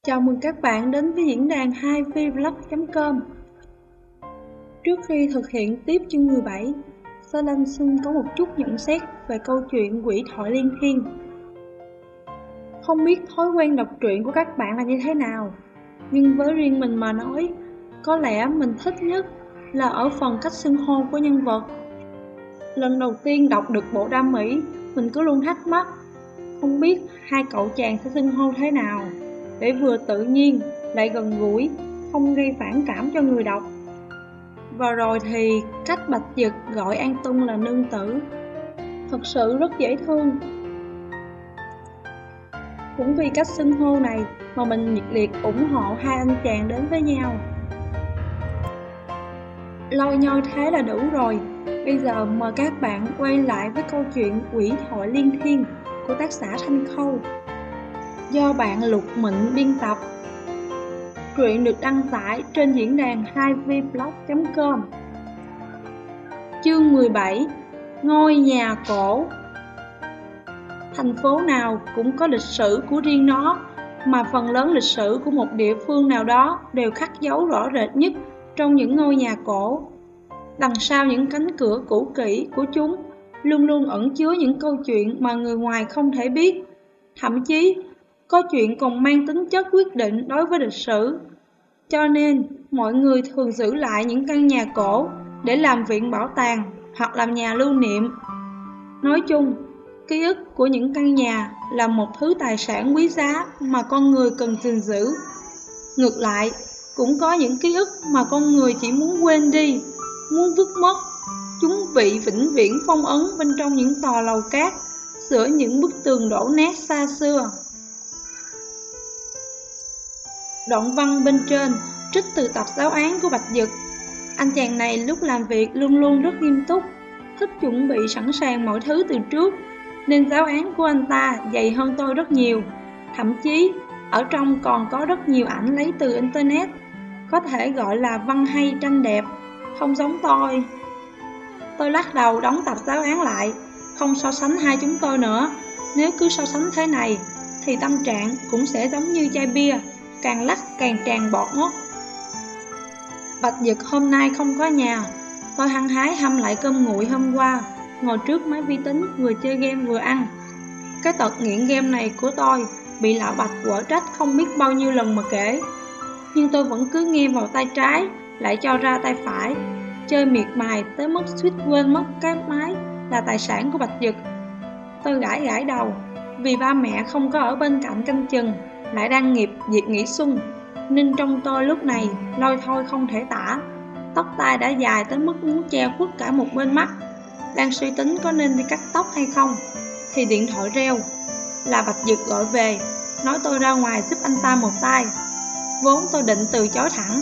Chào mừng các bạn đến với diễn đàn 2vblog.com. Trước khi thực hiện tiếp chương 17, Sa Lan xin có một chút nhận xét về câu chuyện Quỷ thoại liên thiên. Không biết thói quen đọc truyện của các bạn là như thế nào, nhưng với riêng mình mà nói, có lẽ mình thích nhất là ở phần cách xưng hô của nhân vật. Lần đầu tiên đọc được bộ đam mỹ, mình cứ luôn thắc mắc, không biết hai cậu chàng sẽ xưng hô thế nào để vừa tự nhiên lại gần gũi, không gây phản cảm cho người đọc. Và rồi thì cách Bạch Dực gọi An Tung là nương tử thật sự rất dễ thương. Cũng vì cách xưng hô này mà mình nhiệt liệt ủng hộ hai anh chàng đến với nhau. Lôi nhoi thế là đủ rồi. Bây giờ mời các bạn quay lại với câu chuyện Quỷ thoại liên thiên của tác giả Thanh Khâu, do bạn Lục Mịnh biên tập. Truyện được đăng tải trên diễn đàn 2vblog.com. Chương 17. Ngôi nhà cổ. Thành phố nào cũng có lịch sử của riêng nó, mà phần lớn lịch sử của một địa phương nào đó đều khắc dấu rõ rệt nhất trong những ngôi nhà cổ. Đằng sau những cánh cửa cũ kỹ của chúng luôn luôn ẩn chứa những câu chuyện mà người ngoài không thể biết. Thậm chí, có chuyện còn mang tính chất quyết định đối với lịch sử. Cho nên, mọi người thường giữ lại những căn nhà cổ để làm viện bảo tàng hoặc làm nhà lưu niệm. Nói chung, ký ức của những căn nhà là một thứ tài sản quý giá mà con người cần gìn giữ. Ngược lại, cũng có những ký ức mà con người chỉ muốn quên đi, muốn vứt mất. Chúng bị vĩnh viễn phong ấn bên trong những tòa lầu cát, giữa những bức tường đổ nát xa xưa. Đoạn văn bên trên trích từ tập giáo án của Bạch Dực. Anh chàng này lúc làm việc luôn luôn rất nghiêm túc, thích chuẩn bị sẵn sàng mọi thứ từ trước, nên giáo án của anh ta dày hơn tôi rất nhiều. Thậm chí, ở trong còn có rất nhiều ảnh lấy từ Internet, có thể gọi là văn hay tranh đẹp, không giống tôi. Tôi lắc đầu đóng tập giáo án lại, không so sánh hai chúng tôi nữa. Nếu cứ so sánh thế này, thì tâm trạng cũng sẽ giống như chai bia, càng lắc càng tràn bọt ngốt. Bạch Dực hôm nay không có nhà. Tôi hăng hái hâm lại cơm nguội hôm qua, ngồi trước máy vi tính vừa chơi game vừa ăn. Cái tật nghiện game này của tôi bị lão Bạch quở trách không biết bao nhiêu lần mà kể. Nhưng tôi vẫn cứ nghe vào tay trái, lại cho ra tay phải, chơi miệt mài tới mức suýt quên mất cái máy là tài sản của Bạch Dực. Tôi gãi đầu, vì ba mẹ không có ở bên cạnh canh chừng, lại đang nghiệp việc nghỉ xuân, nên trong tôi lúc này lôi thôi không thể tả. Tóc tai đã dài tới mức muốn che khuất cả một bên mắt. Đang suy tính có nên đi cắt tóc hay không, thì điện thoại reo. Là Bạch Dực gọi về, nói tôi ra ngoài giúp anh ta một tay. Vốn tôi định từ chối thẳng,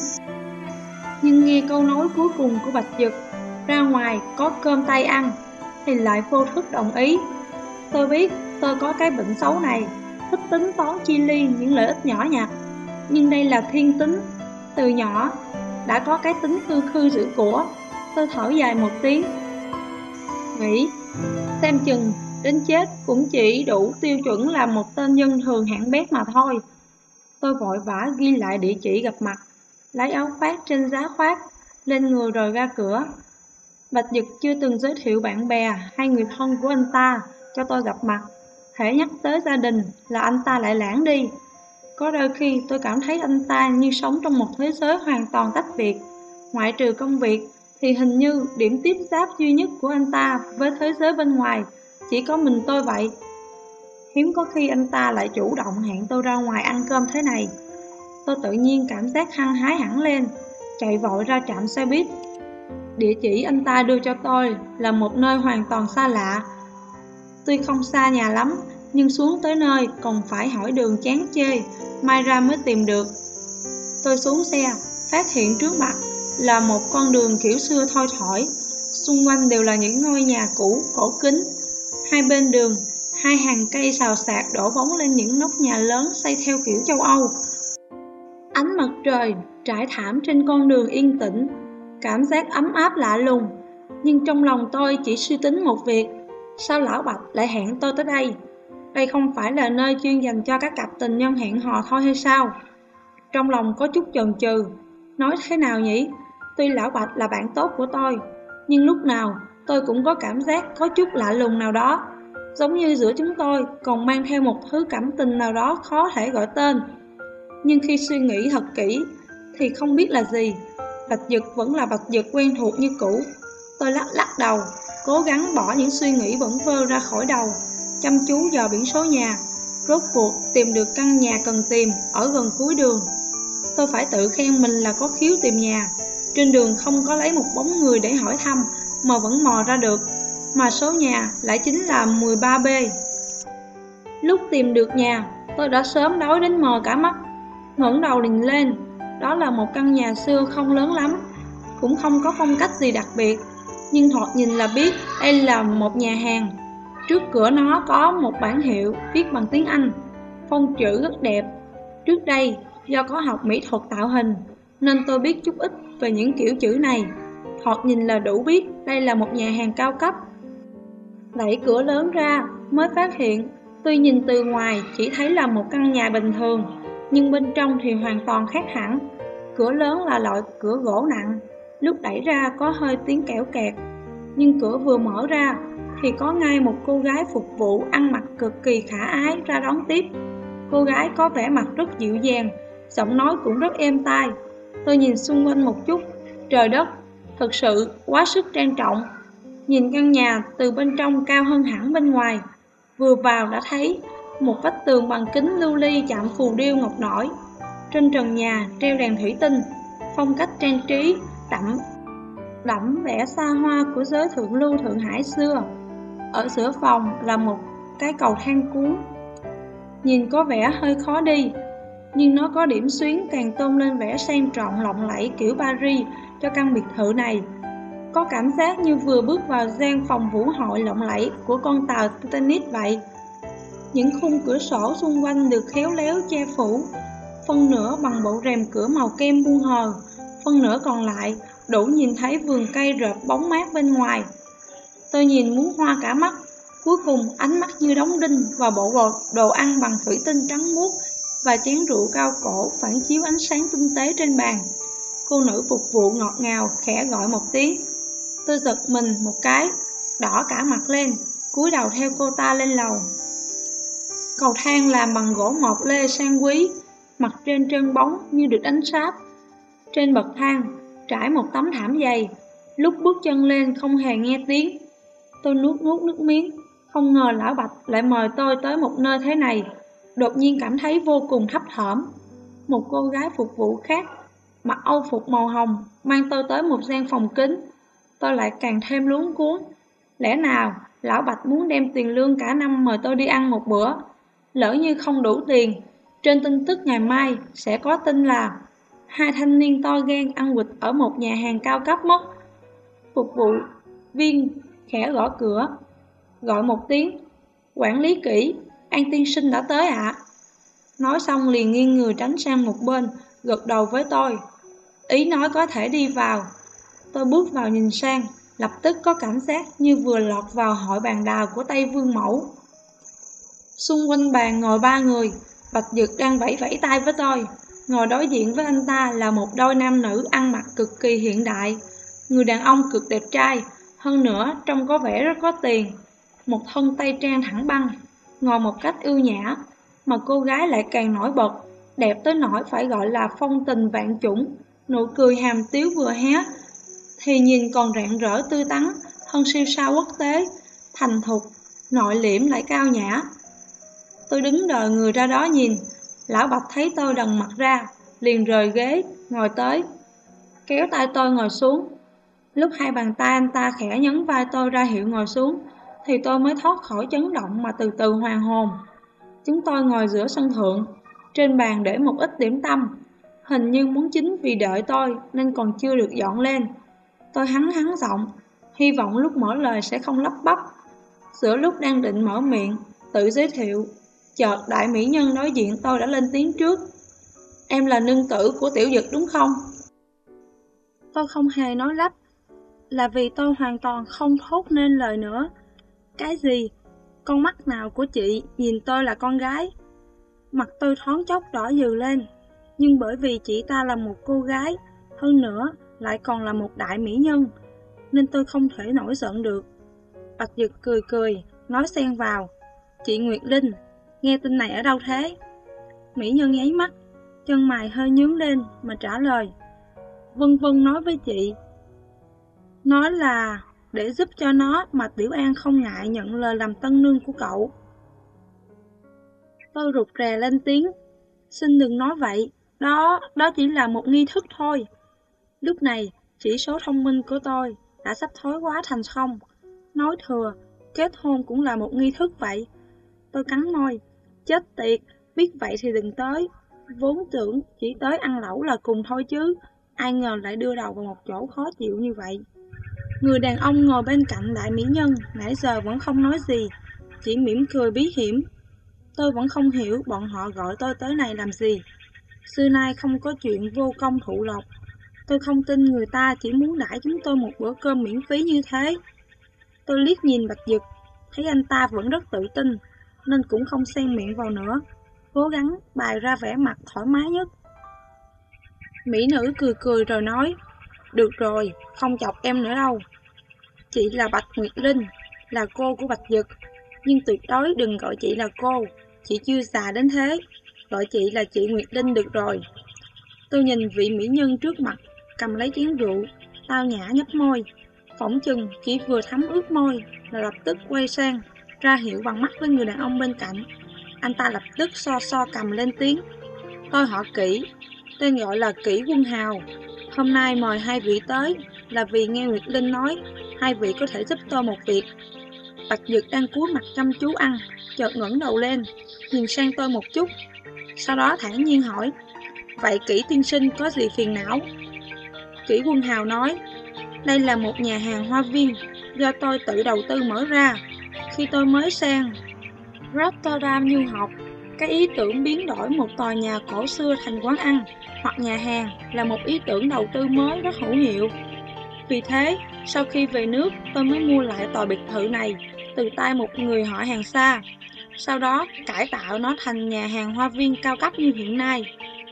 nhưng nghe câu nói cuối cùng của Bạch Dực, ra ngoài có cơm tay ăn, thì lại vô thức đồng ý. Tôi biết tôi có cái bệnh xấu này, thích tính toán chi ly những lợi ích nhỏ nhặt, nhưng đây là thiên tính. Từ nhỏ đã có cái tính khư khư giữ của. Tôi thở dài một tiếng, nghĩ xem chừng đến chết cũng chỉ đủ tiêu chuẩn là một tên dân thường hạng bét mà thôi. Tôi vội vã ghi lại địa chỉ gặp mặt, lấy áo khoác trên giá khoác lên người rồi ra cửa. Bạch Dực chưa từng giới thiệu bạn bè hay người thân của anh ta cho tôi gặp mặt. Hễ nhắc tới gia đình là anh ta lại lãng đi. Có đôi khi tôi cảm thấy anh ta như sống trong một thế giới hoàn toàn tách biệt. Ngoại trừ công việc thì hình như điểm tiếp giáp duy nhất của anh ta với thế giới bên ngoài chỉ có mình tôi vậy. Hiếm có khi anh ta lại chủ động hẹn tôi ra ngoài ăn cơm thế này. Tôi tự nhiên cảm giác hăng hái hẳn lên, chạy vội ra trạm xe buýt. Địa chỉ anh ta đưa cho tôi là một nơi hoàn toàn xa lạ. Tuy không xa nhà lắm, nhưng xuống tới nơi còn phải hỏi đường chán chê, mai ra mới tìm được. Tôi xuống xe, phát hiện trước mặt là một con đường kiểu xưa thoi thỏi. Xung quanh đều là những ngôi nhà cũ, cổ kính. Hai bên đường, hai hàng cây xào xạc đổ bóng lên những nóc nhà lớn xây theo kiểu châu Âu. Ánh mặt trời trải thảm trên con đường yên tĩnh, cảm giác ấm áp lạ lùng. Nhưng trong lòng tôi chỉ suy tính một việc, sao lão Bạch lại hẹn tôi tới đây? Đây không phải là nơi chuyên dành cho các cặp tình nhân hẹn hò thôi hay sao? Trong lòng có chút chần chừ, nói thế nào nhỉ? Tuy Lão Bạch là bạn tốt của tôi, nhưng lúc nào tôi cũng có cảm giác có chút lạ lùng nào đó, giống như giữa chúng tôi còn mang theo một thứ cảm tình nào đó khó thể gọi tên. Nhưng khi suy nghĩ thật kỹ thì không biết là gì. Bạch Dực vẫn là Bạch Dực quen thuộc như cũ. Tôi lắc lắc đầu, cố gắng bỏ những suy nghĩ bẩn vơ ra khỏi đầu, chăm chú dò biển số nhà. Rốt cuộc tìm được căn nhà cần tìm ở gần cuối đường. Tôi phải tự khen mình là có khiếu tìm nhà. Trên đường không có lấy một bóng người để hỏi thăm mà vẫn mò ra được. Mà số nhà lại chính là 13B. Lúc tìm được nhà, tôi đã sớm đói đến mờ cả mắt. Ngẩng đầu nhìn lên, đó là một căn nhà xưa không lớn lắm, cũng không có phong cách gì đặc biệt, nhưng thoạt nhìn là biết đây là một nhà hàng. Trước cửa nó có một bảng hiệu viết bằng tiếng Anh, phông chữ rất đẹp. Trước đây, do có học mỹ thuật tạo hình, nên tôi biết chút ít về những kiểu chữ này. Thoạt nhìn là đủ biết đây là một nhà hàng cao cấp. Đẩy cửa lớn ra mới phát hiện, tuy nhìn từ ngoài chỉ thấy là một căn nhà bình thường, nhưng bên trong thì hoàn toàn khác hẳn. Cửa lớn là loại cửa gỗ nặng, lúc đẩy ra có hơi tiếng kẽo kẹt. Nhưng cửa vừa mở ra thì có ngay một cô gái phục vụ ăn mặc cực kỳ khả ái ra đón tiếp. Cô gái có vẻ mặt rất dịu dàng, giọng nói cũng rất êm tai. Tôi nhìn xung quanh một chút, trời đất, thực sự quá sức trang trọng. Nhìn căn nhà từ bên trong cao hơn hẳn bên ngoài. Vừa vào đã thấy một vách tường bằng kính lưu ly chạm phù điêu ngọc nổi. Trên trần nhà treo đèn thủy tinh, phong cách trang trí đậm vẻ xa hoa của giới thượng lưu Thượng Hải xưa. Ở giữa phòng là một cái cầu thang cuốn, nhìn có vẻ hơi khó đi, nhưng nó có điểm xuyến càng tôn lên vẻ sang trọng lộng lẫy kiểu Paris cho căn biệt thự này. Có cảm giác như vừa bước vào gian phòng vũ hội lộng lẫy của con tàu Titanic vậy. Những khung cửa sổ xung quanh được khéo léo che phủ, phân nửa bằng bộ rèm cửa màu kem buông hờ, phân nửa còn lại đủ nhìn thấy vườn cây rợp bóng mát bên ngoài. Tôi nhìn muốn hoa cả mắt, cuối cùng ánh mắt như đóng đinh vào bộ đồ ăn bằng thủy tinh trắng muốt và chén rượu cao cổ phản chiếu ánh sáng tinh tế trên bàn. Cô nữ phục vụ ngọt ngào khẽ gọi một tiếng. Tôi giật mình một cái, đỏ cả mặt lên, cúi đầu theo cô ta lên lầu. Cầu thang làm bằng gỗ mộc lê sang quý, mặt trên trơn bóng như được đánh sáp. Trên bậc thang trải một tấm thảm dày, lúc bước chân lên không hề nghe tiếng. Tôi nuốt nước miếng, không ngờ Lão Bạch lại mời tôi tới một nơi thế này. Đột nhiên cảm thấy vô cùng thấp thỏm. Một cô gái phục vụ khác mặc âu phục màu hồng mang tôi tới một gian phòng kính. Tôi lại càng thêm luống cuống. Lẽ nào Lão Bạch muốn đem tiền lương cả năm mời tôi đi ăn một bữa? Lỡ như không đủ tiền, trên tin tức ngày mai sẽ có tin là 2 thanh niên to gan ăn quỵt ở một nhà hàng cao cấp mất. Phục vụ viên khẽ gõ cửa, gọi một tiếng. Quản lý kỹ, An tiên sinh đã tới ạ. Nói xong liền nghiêng người tránh sang một bên, gật đầu với tôi. Ý nói có thể đi vào. Tôi bước vào nhìn sang, lập tức có cảm giác như vừa lọt vào hội bàn đào của Tây Vương Mẫu. Xung quanh bàn ngồi 3 người, Bạch Dực đang vẫy vẫy tay với tôi. Ngồi đối diện với anh ta là một đôi nam nữ ăn mặc cực kỳ hiện đại. Người đàn ông cực đẹp trai, hơn nữa trông có vẻ rất có tiền. Một thân tây trang thẳng băng, ngồi một cách ưu nhã, mà cô gái lại càng nổi bật, đẹp tới nỗi phải gọi là phong tình vạn chủng. Nụ cười hàm tiếu vừa hé thì nhìn còn rạng rỡ tươi tắn hơn siêu sao quốc tế, thành thục, nội liễm lại cao nhã. Tôi đứng đợi người ra đó nhìn. Lão Bạch thấy tôi đần mặt ra, liền rời ghế, ngồi tới, kéo tay tôi ngồi xuống. Lúc hai bàn tay anh ta khẽ nhấn vai tôi ra hiệu ngồi xuống, thì tôi mới thoát khỏi chấn động mà từ từ hoàn hồn. Chúng tôi ngồi giữa sân thượng, trên bàn để một ít điểm tâm, hình như món chính vì đợi tôi nên còn chưa được dọn lên. Tôi hắn giọng, hy vọng lúc mở lời sẽ không lắp bắp. Giữa lúc đang định mở miệng, tự giới thiệu, chợt đại mỹ nhân đối diện tôi đã lên tiếng trước. Em là nương tử của Tiểu Dực đúng không? Tôi không hề nói lắp, là vì tôi hoàn toàn không thốt nên lời nữa. Cái gì? Con mắt nào của chị nhìn tôi là con gái? Mặt tôi thoáng chốc đỏ dừ lên. Nhưng bởi vì chị ta là một cô gái, hơn nữa lại còn là một đại mỹ nhân, nên tôi không thể nổi giận được. Bạch Dực cười cười, nói xen vào: Chị Nguyệt Linh, nghe tin này ở đâu thế? Mỹ nhân nháy mắt, chân mày hơi nhướng lên mà trả lời: Vân Vân nói với chị, nói là để giúp cho nó mà Tiểu An không ngại nhận lời làm tân nương của cậu. Tôi rụt rè lên tiếng: Xin đừng nói vậy, đó chỉ là một nghi thức thôi. Lúc này, chỉ số thông minh của tôi đã sắp thối hóa thành không. Nói thừa, kết hôn cũng là một nghi thức vậy. Tôi cắn môi: Chết tiệt, biết vậy thì đừng tới. Vốn tưởng chỉ tới ăn lẩu là cùng thôi chứ, ai ngờ lại đưa đầu vào một chỗ khó chịu như vậy. Người đàn ông ngồi bên cạnh đại mỹ nhân nãy giờ vẫn không nói gì, chỉ mỉm cười bí hiểm. Tôi vẫn không hiểu bọn họ gọi tôi tới này làm gì. Xưa nay không có chuyện vô công thụ lộc. Tôi không tin người ta chỉ muốn đãi chúng tôi một bữa cơm miễn phí như thế. Tôi liếc nhìn Bạch Dực, thấy anh ta vẫn rất tự tin, nên cũng không xen miệng vào nữa, cố gắng bày ra vẻ mặt thoải mái nhất. Mỹ nữ cười cười rồi nói: Được rồi, không chọc em nữa đâu. Chị là Bạch Nguyệt Linh, là cô của Bạch Dực, nhưng tuyệt đối đừng gọi chị là cô, chị chưa già đến thế, gọi chị là chị Nguyệt Linh được rồi. Tôi nhìn vị mỹ nhân trước mặt, cầm lấy chén rượu, tao nhã nhấp môi, phỏng chừng chỉ vừa thấm ướt môi là lập tức quay sang, ra hiệu bằng mắt với người đàn ông bên cạnh. Anh ta lập tức so cầm lên tiếng: Tôi họ Kỷ, tên gọi là Kỷ Quân Hào. Hôm nay mời hai vị tới là vì nghe Nguyệt Linh nói hai vị có thể giúp tôi một việc. Bạch Dực đang cúi mặt chăm chú ăn, chợt ngẩng đầu lên, nhìn sang tôi một chút, sau đó thản nhiên hỏi: Vậy Kỷ tiên sinh có gì phiền não? Kỷ Quân Hào nói: Đây là một nhà hàng hoa viên do tôi tự đầu tư mở ra. Khi tôi mới sang Rotterdam du học, cái ý tưởng biến đổi một tòa nhà cổ xưa thành quán ăn hoặc nhà hàng là một ý tưởng đầu tư mới rất hữu hiệu. Vì thế, sau khi về nước, tôi mới mua lại tòa biệt thự này từ tay một người họ hàng xa, sau đó cải tạo nó thành nhà hàng hoa viên cao cấp như hiện nay.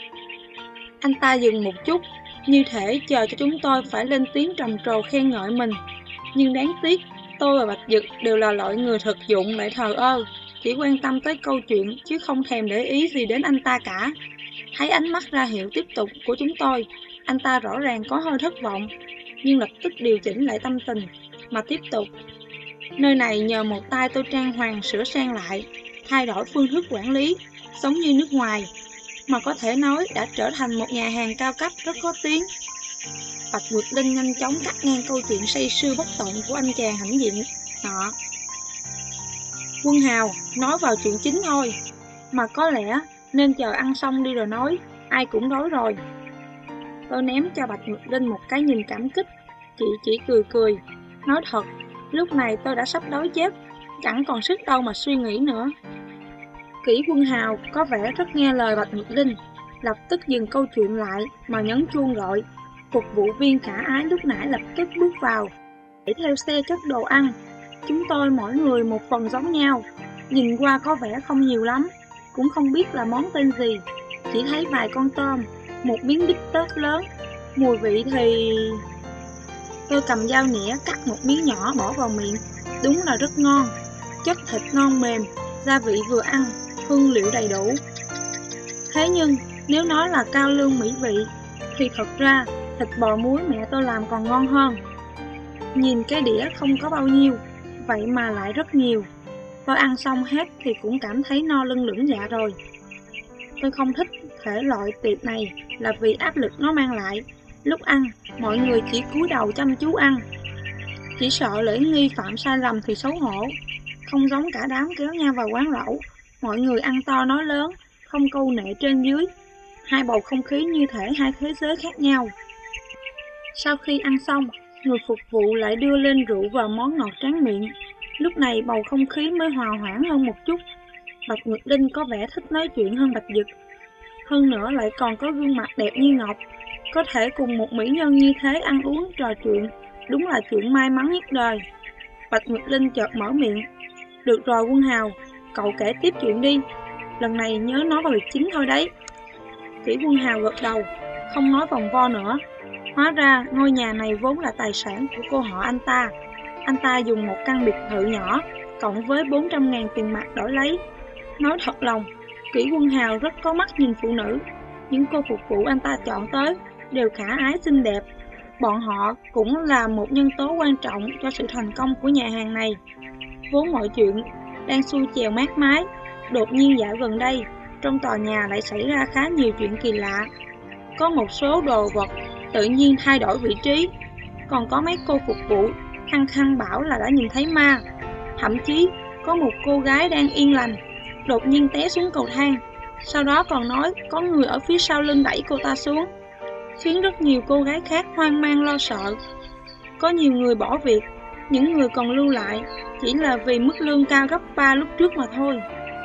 Anh ta dừng một chút, như thể chờ cho chúng tôi phải lên tiếng trầm trồ khen ngợi mình. Nhưng đáng tiếc, tôi và Bạch Dực đều là loại người thực dụng lại thờ ơ, chỉ quan tâm tới câu chuyện chứ không thèm để ý gì đến anh ta cả. Thấy ánh mắt ra hiệu tiếp tục của chúng tôi, anh ta rõ ràng có hơi thất vọng, nhưng lập tức điều chỉnh lại tâm tình mà tiếp tục: Nơi này nhờ một tay tôi trang hoàng sửa sang lại, thay đổi phương thức quản lý, giống như nước ngoài, mà có thể nói đã trở thành một nhà hàng cao cấp rất có tiếng. Bạch Nguyệt Linh nhanh chóng cắt ngang câu chuyện say sưa bất tận của anh chàng hãnh diện nọ. Quân Hào, nói vào chuyện chính thôi, mà có lẽ nên chờ ăn xong đi rồi nói, ai cũng đói rồi. Tôi ném cho Bạch Nguyệt Linh một cái nhìn cảm kích, chị chỉ cười cười, nói thật, lúc này tôi đã sắp đói chết, chẳng còn sức đâu mà suy nghĩ nữa. Kỷ Quân Hào có vẻ rất nghe lời Bạch Nguyệt Linh, lập tức dừng câu chuyện lại mà nhấn chuông gọi. Phục vụ viên khả ái lúc nãy lập tức bước vào, để theo xe chất đồ ăn. Chúng tôi mỗi người một phần giống nhau, nhìn qua có vẻ không nhiều lắm, cũng không biết là món tên gì, chỉ thấy vài con tôm, một miếng bít tết lớn, mùi vị thì... Tôi cầm dao nĩa cắt một miếng nhỏ bỏ vào miệng, đúng là rất ngon, chất thịt ngon mềm, gia vị vừa ăn, hương liệu đầy đủ. Thế nhưng, nếu nói là cao lương mỹ vị, thì thật ra thịt bò muối mẹ tôi làm còn ngon hơn. Nhìn cái đĩa không có bao nhiêu, vậy mà lại rất nhiều. Tôi ăn xong hết thì cũng cảm thấy no lưng lửng dạ rồi. Tôi không thích thể loại tiệc này là vì áp lực nó mang lại. Lúc ăn, mọi người chỉ cúi đầu chăm chú ăn. Chỉ sợ lễ nghi phạm sai lầm thì xấu hổ. Không giống cả đám kéo nhau vào quán lẩu, mọi người ăn to nói lớn, không câu nệ trên dưới. Hai bầu không khí như thể hai thế giới khác nhau. Sau khi ăn xong, người phục vụ lại đưa lên rượu và món ngọt tráng miệng. Lúc này bầu không khí mới hòa hoãn hơn một chút. Bạch Nguyệt Linh có vẻ thích nói chuyện hơn Bạch Dực. Hơn nữa lại còn có gương mặt đẹp như ngọc. Có thể cùng một mỹ nhân như thế ăn uống trò chuyện, đúng là chuyện may mắn nhất đời. Bạch Nguyệt Linh chợt mở miệng: Được rồi Quân Hào, cậu kể tiếp chuyện đi. Lần này nhớ nói vào việc chính thôi đấy. Kỷ Quân Hào gật đầu, không nói vòng vo nữa. Hóa ra ngôi nhà này vốn là tài sản của cô họ anh ta. Anh ta dùng một căn biệt thự nhỏ cộng với 400.000 tiền mặt đổi lấy. Nói thật lòng, Kỷ Quân Hào rất có mắt nhìn phụ nữ. Những cô phục vụ anh ta chọn tới đều khả ái xinh đẹp. Bọn họ cũng là một nhân tố quan trọng cho sự thành công của nhà hàng này. Vốn mọi chuyện đang xuôi chèo mát mái, đột nhiên dạo gần đây, trong tòa nhà lại xảy ra khá nhiều chuyện kỳ lạ. Có một số đồ vật tự nhiên thay đổi vị trí, còn có mấy cô phục vụ khăng khăng bảo là đã nhìn thấy ma. Thậm chí có một cô gái đang yên lành, đột nhiên té xuống cầu thang, sau đó còn nói có người ở phía sau lưng đẩy cô ta xuống, khiến rất nhiều cô gái khác hoang mang lo sợ. Có nhiều người bỏ việc, những người còn lưu lại chỉ là vì mức lương cao gấp 3 lúc trước mà thôi.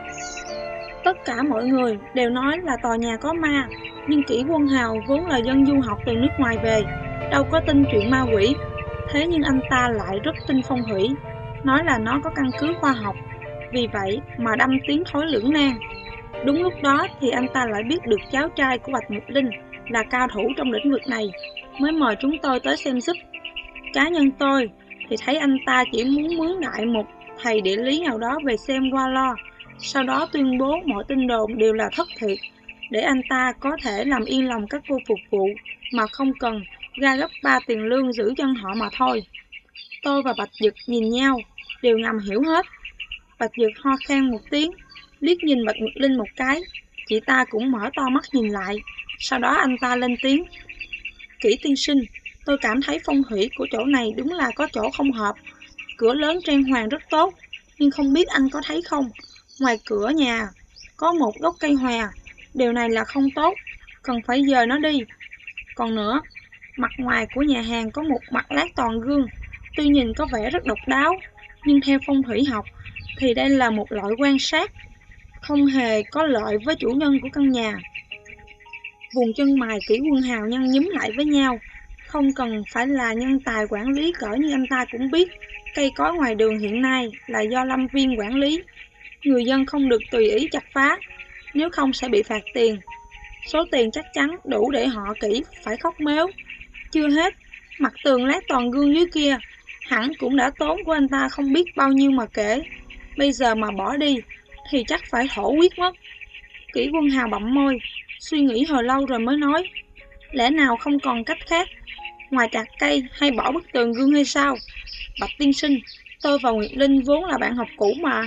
Tất cả mọi người đều nói là tòa nhà có ma, nhưng Kỷ Quân Hào vốn là dân du học từ nước ngoài về, đâu có tin chuyện ma quỷ. Thế nhưng anh ta lại rất tin phong thủy, nói là nó có căn cứ khoa học, vì vậy mà đâm tiếng thối lưỡng nan. Đúng lúc đó thì anh ta lại biết được cháu trai của Bạch Nguyệt Linh là cao thủ trong lĩnh vực này, mới mời chúng tôi tới xem giúp. Cá nhân tôi thì thấy anh ta chỉ muốn mướn đại một thầy địa lý nào đó về xem qua lo, sau đó tuyên bố mọi tin đồn đều là thất thiệt, để anh ta có thể làm yên lòng các cô phục vụ mà không cần ra gấp 3 tiền lương giữ chân họ mà thôi. Tôi và Bạch Dực nhìn nhau, đều ngầm hiểu hết. Bạch Dực ho khan một tiếng, liếc nhìn Bạch Nguyệt Linh một cái, chị ta cũng mở to mắt nhìn lại. Sau đó anh ta lên tiếng: Kỷ tiên sinh, tôi cảm thấy phong thủy của chỗ này đúng là có chỗ không hợp. Cửa lớn trang hoàng rất tốt, nhưng không biết anh có thấy không, ngoài cửa nhà có một gốc cây hòe. Điều này là không tốt, cần phải dời nó đi. Còn nữa, mặt ngoài của nhà hàng có một mặt lát toàn gương, tuy nhìn có vẻ rất độc đáo, nhưng theo phong thủy học thì đây là một loại quan sát, không hề có lợi với chủ nhân của căn nhà. Vùng chân mày Kỷ Quân Hào nhăn nhúm lại với nhau. Không cần phải là nhân tài quản lý cỡ như anh ta cũng biết, cây cối ngoài đường hiện nay là do lâm viên quản lý. Người dân không được tùy ý chặt phá, nếu không sẽ bị phạt tiền. Số tiền chắc chắn đủ để họ Kỷ phải khóc mếu. Chưa hết, mặt tường lát toàn gương dưới kia hẳn cũng đã tốn của anh ta không biết bao nhiêu mà kể. Bây giờ mà bỏ đi thì chắc phải thổ huyết mất. Kỷ Quân Hào bặm môi, suy nghĩ hồi lâu rồi mới nói: lẽ nào không còn cách khác ngoài chặt cây hay bỏ bức tường gương hay sao? Bạch tiên sinh, tôi và Nguyệt Linh vốn là bạn học cũ mà.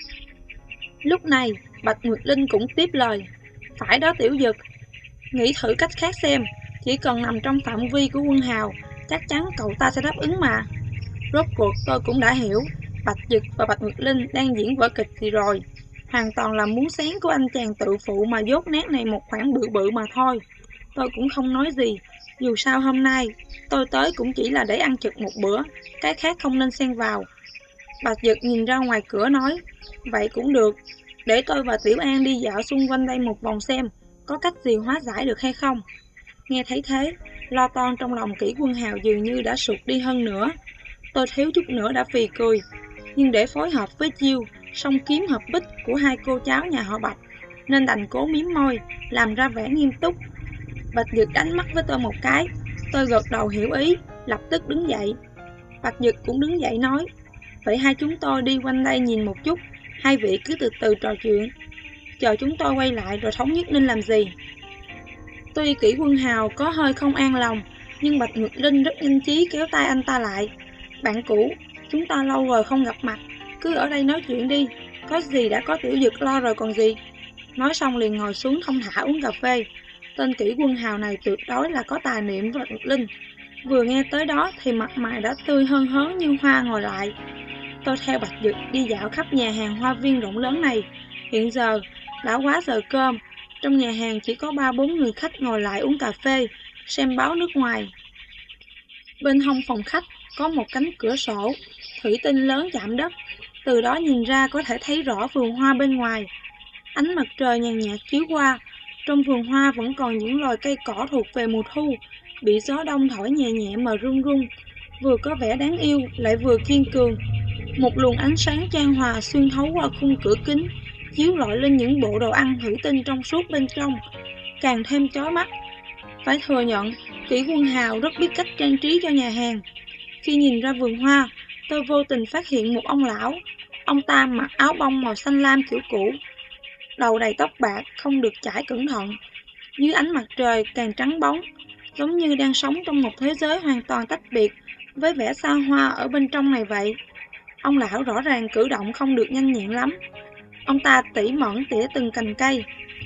Lúc này Bạch Nguyệt Linh cũng tiếp lời: phải đó Tiểu Dực, nghĩ thử cách khác xem, chỉ cần nằm trong phạm vi của Quân Hào, chắc chắn cậu ta sẽ đáp ứng mà. Rốt cuộc tôi cũng đã hiểu Bạch Dực và Bạch Nguyệt Linh đang diễn vở kịch gì rồi. Hoàn toàn là muốn sáng của anh chàng tự phụ mà dốt nát này một khoản bự bự mà thôi. Tôi cũng không nói gì, dù sao hôm nay tôi tới cũng chỉ là để ăn trực một bữa, cái khác không nên xen vào. Bạch Dực nhìn ra ngoài cửa nói: vậy cũng được, để tôi và Tiểu An đi dạo xung quanh đây một vòng xem có cách gì hóa giải được hay không. Nghe thấy thế, lo toan trong lòng Kỷ Quân Hào dường như đã sụt đi hơn nữa. Tôi thiếu chút nữa đã phì cười, nhưng để phối hợp với chiêu song kiếm hợp bích của hai cô cháu nhà họ Bạch, nên đành cố miếm môi, làm ra vẻ nghiêm túc. Bạch Dực đánh mắt với tôi một cái, tôi gật đầu hiểu ý, lập tức đứng dậy. Bạch Dực cũng đứng dậy nói: vậy hai chúng tôi đi quanh đây nhìn một chút, hai vị cứ từ từ trò chuyện, chờ chúng tôi quay lại rồi thống nhất nên làm gì. Tuy Kỷ Quân Hào có hơi không an lòng, nhưng Bạch Nguyệt Linh rất nhanh trí kéo tay anh ta lại: bạn cũ, chúng ta lâu rồi không gặp mặt, cứ ở đây nói chuyện đi, có gì đã có Tiểu Dực lo rồi còn gì. Nói xong liền ngồi xuống thong thả uống cà phê. Tên Kỷ Quân Hào này tuyệt đối là có tài niệm với Bạch Nguyệt Linh. Vừa nghe tới đó thì mặt mày đã tươi hơn hớn như hoa ngồi lại. Tôi theo Bạch Dực đi dạo khắp nhà hàng hoa viên rộng lớn này. Hiện giờ đã quá giờ cơm, trong nhà hàng chỉ có 3-4 người khách ngồi lại uống cà phê, xem báo nước ngoài. Bên hông phòng khách có một cánh cửa sổ thủy tinh lớn chạm đất, từ đó nhìn ra có thể thấy rõ vườn hoa bên ngoài. Ánh mặt trời nhàn nhạt chiếu qua, trong vườn hoa vẫn còn những loài cây cỏ thuộc về mùa thu, bị gió đông thổi nhẹ nhẹ mà rung rung, vừa có vẻ đáng yêu lại vừa kiên cường. Một luồng ánh sáng chan hòa xuyên thấu qua khung cửa kính, chiếu rọi lên những bộ đồ ăn thủy tinh trong suốt bên trong, càng thêm chói mắt. Phải thừa nhận, Kỷ Quân Hào rất biết cách trang trí cho nhà hàng. Khi nhìn ra vườn hoa, tôi vô tình phát hiện một ông lão. Ông ta mặc áo bông màu xanh lam kiểu cũ, đầu đầy tóc bạc không được chải cẩn thận. Dưới ánh mặt trời càng trắng bóng, giống như đang sống trong một thế giới hoàn toàn tách biệt với vẻ xa hoa ở bên trong này vậy. Ông lão rõ ràng cử động không được nhanh nhẹn lắm. Ông ta tỉ mẩn tỉa từng cành cây,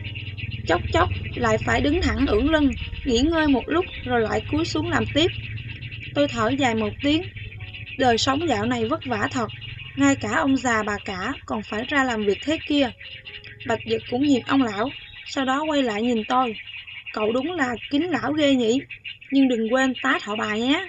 chốc chốc lại phải đứng thẳng ưỡn lưng, nghỉ ngơi một lúc rồi lại cúi xuống làm tiếp. Tôi thở dài một tiếng. Đời sống dạo này vất vả thật, ngay cả ông già bà cả còn phải ra làm việc thế kia. Bạch Dực cũng nhịp ông lão, sau đó quay lại nhìn tôi. Cậu đúng là kính lão ghê nhỉ, nhưng đừng quên tá thọ bà nhé.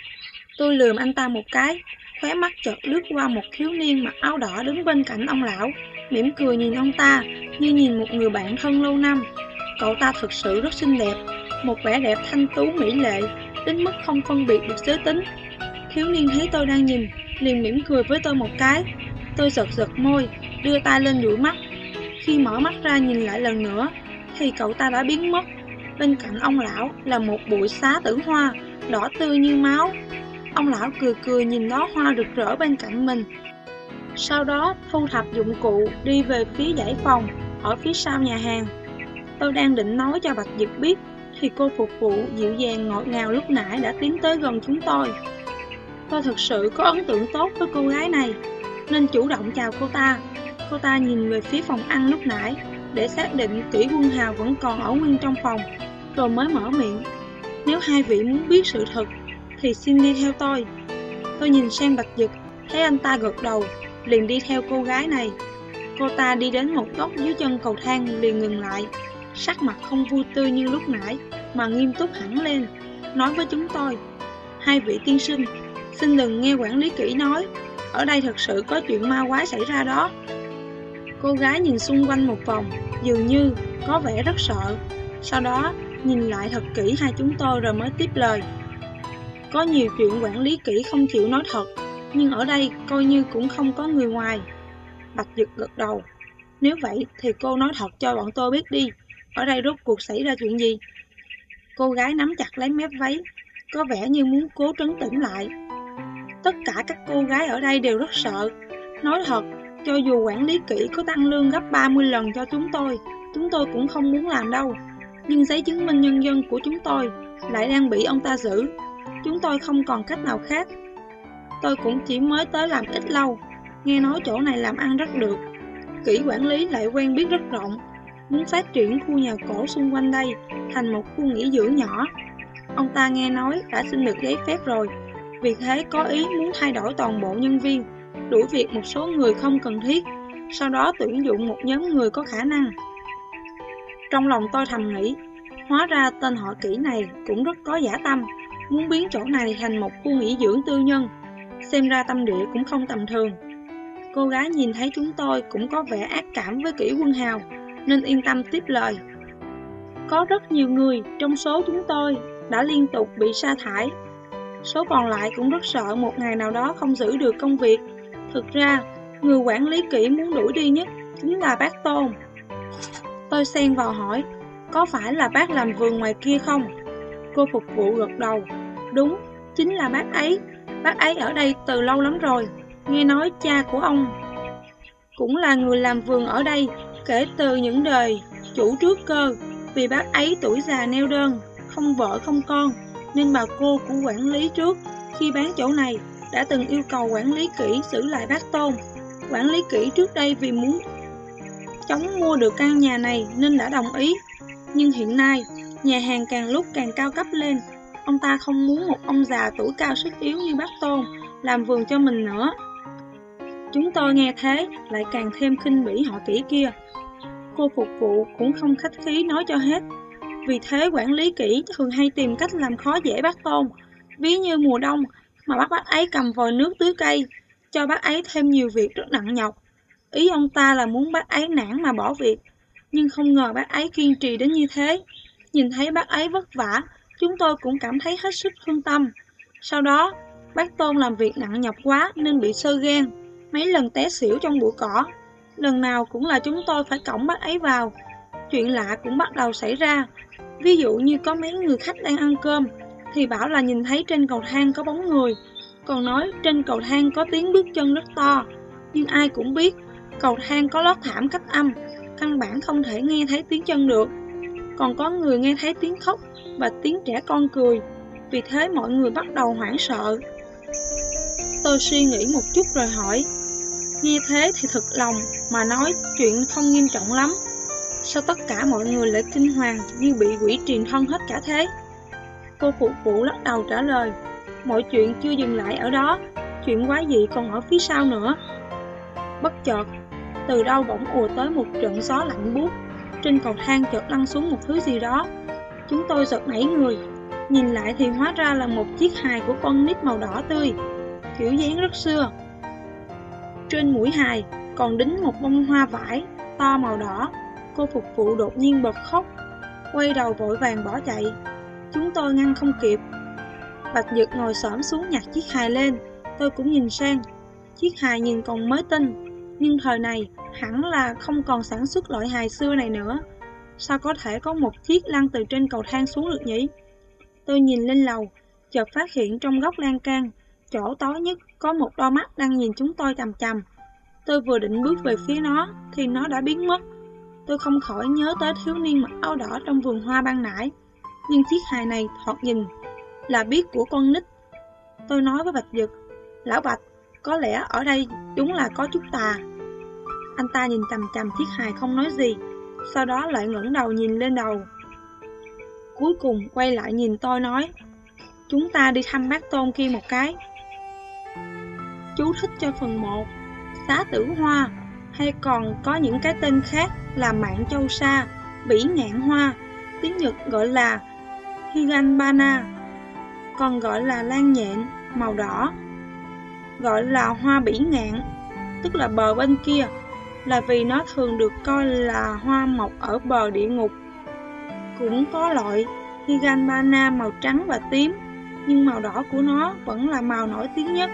Tôi lườm anh ta một cái, khóe mắt chợt lướt qua một thiếu niên mặc áo đỏ đứng bên cạnh ông lão, mỉm cười nhìn ông ta như nhìn một người bạn thân lâu năm. Cậu ta thực sự rất xinh đẹp, một vẻ đẹp thanh tú mỹ lệ, đến mức không phân biệt được giới tính. Thiếu niên thấy tôi đang nhìn, liền mỉm cười với tôi một cái. Tôi giật giật môi, đưa tay lên dụi mắt. Khi mở mắt ra nhìn lại lần nữa, thì cậu ta đã biến mất. Bên cạnh ông lão là một bụi xá tử hoa, đỏ tươi như máu. Ông lão cười cười nhìn đóa hoa rực rỡ bên cạnh mình. Sau đó thu thập dụng cụ đi về phía dãy phòng ở phía sau nhà hàng. Tôi đang định nói cho Bạch Dực biết, thì cô phục vụ dịu dàng ngọt ngào lúc nãy đã tiến tới gần chúng tôi. Tôi thực sự có ấn tượng tốt với cô gái này, nên chủ động chào cô ta. Cô ta nhìn về phía phòng ăn lúc nãy để xác định Kỷ Quân Hào vẫn còn ở nguyên trong phòng, rồi mới mở miệng. Nếu hai vị muốn biết sự thật thì xin đi theo tôi. Tôi nhìn sang Bạch Dực, thấy anh ta gật đầu, liền đi theo cô gái này. Cô ta đi đến một góc dưới chân cầu thang liền ngừng lại, sắc mặt không vui tươi như lúc nãy mà nghiêm túc hẳn lên, nói với chúng tôi. Hai vị tiên sinh, xin đừng nghe quản lý Kỷ nói, ở đây thật sự có chuyện ma quái xảy ra đó. Cô gái nhìn xung quanh một vòng, dường như có vẻ rất sợ. Sau đó nhìn lại thật kỹ hai chúng tôi rồi mới tiếp lời. Có nhiều chuyện quản lý Kỷ không chịu nói thật, nhưng ở đây coi như cũng không có người ngoài. Bạch Dực gật đầu. Nếu vậy thì cô nói thật cho bọn tôi biết đi, ở đây rốt cuộc xảy ra chuyện gì? Cô gái nắm chặt lấy mép váy, có vẻ như muốn cố trấn tĩnh lại. Tất cả các cô gái ở đây đều rất sợ. Nói thật, cho dù quản lý Kỷ có tăng lương gấp 30 lần cho chúng tôi cũng không muốn làm đâu. Nhưng giấy chứng minh nhân dân của chúng tôi lại đang bị ông ta giữ. Chúng tôi không còn cách nào khác. Tôi cũng chỉ mới tới làm ít lâu, nghe nói chỗ này làm ăn rất được. Kỷ quản lý lại quen biết rất rộng, muốn phát triển khu nhà cổ xung quanh đây thành một khu nghỉ dưỡng nhỏ. Ông ta nghe nói đã xin được giấy phép rồi, vì thế có ý muốn thay đổi toàn bộ nhân viên, đuổi việc một số người không cần thiết, sau đó tuyển dụng một nhóm người có khả năng. Trong lòng tôi thầm nghĩ, hóa ra tên họ Kỷ này cũng rất có dã tâm, muốn biến chỗ này thành một khu nghỉ dưỡng tư nhân. Xem ra tâm địa cũng không tầm thường. Cô gái nhìn thấy chúng tôi cũng có vẻ ác cảm với Kỷ Quân Hào, nên yên tâm tiếp lời. Có rất nhiều người trong số chúng tôi đã liên tục bị sa thải. Số còn lại cũng rất sợ một ngày nào đó không giữ được công việc. Thực ra, người quản lý Kỷ muốn đuổi đi nhất chính là bác Tôn. Tôi xen vào hỏi, có phải là bác làm vườn ngoài kia không? Cô phục vụ gật đầu. Đúng, chính là bác ấy. Bác ấy ở đây từ lâu lắm rồi. Nghe nói cha của ông cũng là người làm vườn ở đây kể từ những đời chủ trước cơ. Vì bác ấy tuổi già neo đơn, không vợ không con, nên bà cô của quản lý trước khi bán chỗ này đã từng yêu cầu quản lý Kỷ giữ lại bác Tôn. Quản lý Kỷ trước đây vì muốn chống mua được căn nhà này nên đã đồng ý. Nhưng hiện nay, nhà hàng càng lúc càng cao cấp lên. Ông ta không muốn một ông già tuổi cao sức yếu như bác Tôn làm vườn cho mình nữa. Chúng tôi nghe thế lại càng thêm khinh bỉ họ Kỷ kia. Cô phục vụ cũng không khách khí nói cho hết. Vì thế quản lý Kỷ thường hay tìm cách làm khó dễ bác Tôn. Ví như mùa đông mà bắt bác ấy cầm vòi nước tưới cây, cho bác ấy thêm nhiều việc rất nặng nhọc. Ý ông ta là muốn bác ấy nản mà bỏ việc. Nhưng không ngờ bác ấy kiên trì đến như thế. Nhìn thấy bác ấy vất vả, chúng tôi cũng cảm thấy hết sức thương tâm. Sau đó, bác Tôn làm việc nặng nhọc quá nên bị xơ gan, mấy lần té xỉu trong bụi cỏ. Lần nào cũng là chúng tôi phải cõng bác ấy vào. chuyện lạ cũng bắt đầu xảy ra. Ví dụ như có mấy người khách đang ăn cơm thì bảo là nhìn thấy trên cầu thang có bóng người, còn nói trên cầu thang có tiếng bước chân rất to. Nhưng ai cũng biết cầu thang có lót thảm cách âm, căn bản không thể nghe thấy tiếng chân được. Còn có người nghe thấy tiếng khóc và tiếng trẻ con cười, vì thế mọi người bắt đầu hoảng sợ. Tôi suy nghĩ một chút rồi hỏi, nghe thế thì thực lòng mà nói chuyện không nghiêm trọng lắm. Sao tất cả mọi người lại kinh hoàng như bị quỷ truyền thân hết cả thế? Cô phục vụ lắc đầu trả lời, mọi chuyện chưa dừng lại ở đó, chuyện quái dị còn ở phía sau nữa. Bất chợt, từ đâu bỗng ùa tới một trận gió lạnh buốt, trên cầu thang chợt lăn xuống một thứ gì đó. Chúng tôi giật nảy người, nhìn lại thì hóa ra là một chiếc hài của con nít màu đỏ tươi, kiểu dáng rất xưa. Trên mũi hài còn đính một bông hoa vải to màu đỏ. Cô phục vụ đột nhiên bật khóc, quay đầu vội vàng bỏ chạy. Chúng tôi ngăn không kịp. Bạch Dực ngồi xổm xuống nhặt chiếc hài lên. Tôi cũng nhìn sang. Chiếc hài nhìn còn mới tinh, nhưng thời này hẳn là không còn sản xuất loại hài xưa này nữa. Sao có thể có một chiếc lăn từ trên cầu thang xuống được nhỉ? Tôi nhìn lên lầu, chợt phát hiện trong góc lan can, chỗ tối nhất có một đôi mắt đang nhìn chúng tôi chằm chằm. Tôi vừa định bước về phía nó thì nó đã biến mất. Tôi không khỏi nhớ tới thiếu niên mặc áo đỏ trong vườn hoa ban nãy, nhưng chiếc hài này thoạt nhìn là biết của con nít. Tôi nói với Bạch Dực, lão Bạch, có lẽ ở đây đúng là có chút tà. Anh ta nhìn chằm chằm chiếc hài không nói gì, sau đó lại ngẩng đầu nhìn lên đầu. Cuối cùng quay lại nhìn tôi nói, chúng ta đi thăm bác Tôn kia một cái. Chú thích cho phần 1, Xá Tử Hoa, hay còn có những cái tên khác là Mạng Châu Sa, Bỉ Ngạn Hoa, tiếng Nhật gọi là Higanbana, còn gọi là lan nhện màu đỏ, gọi là hoa bỉ ngạn, tức là bờ bên kia, là vì nó thường được coi là hoa mọc ở bờ địa ngục. Cũng có loại Higanbana màu trắng và tím, nhưng màu đỏ của nó vẫn là màu nổi tiếng nhất.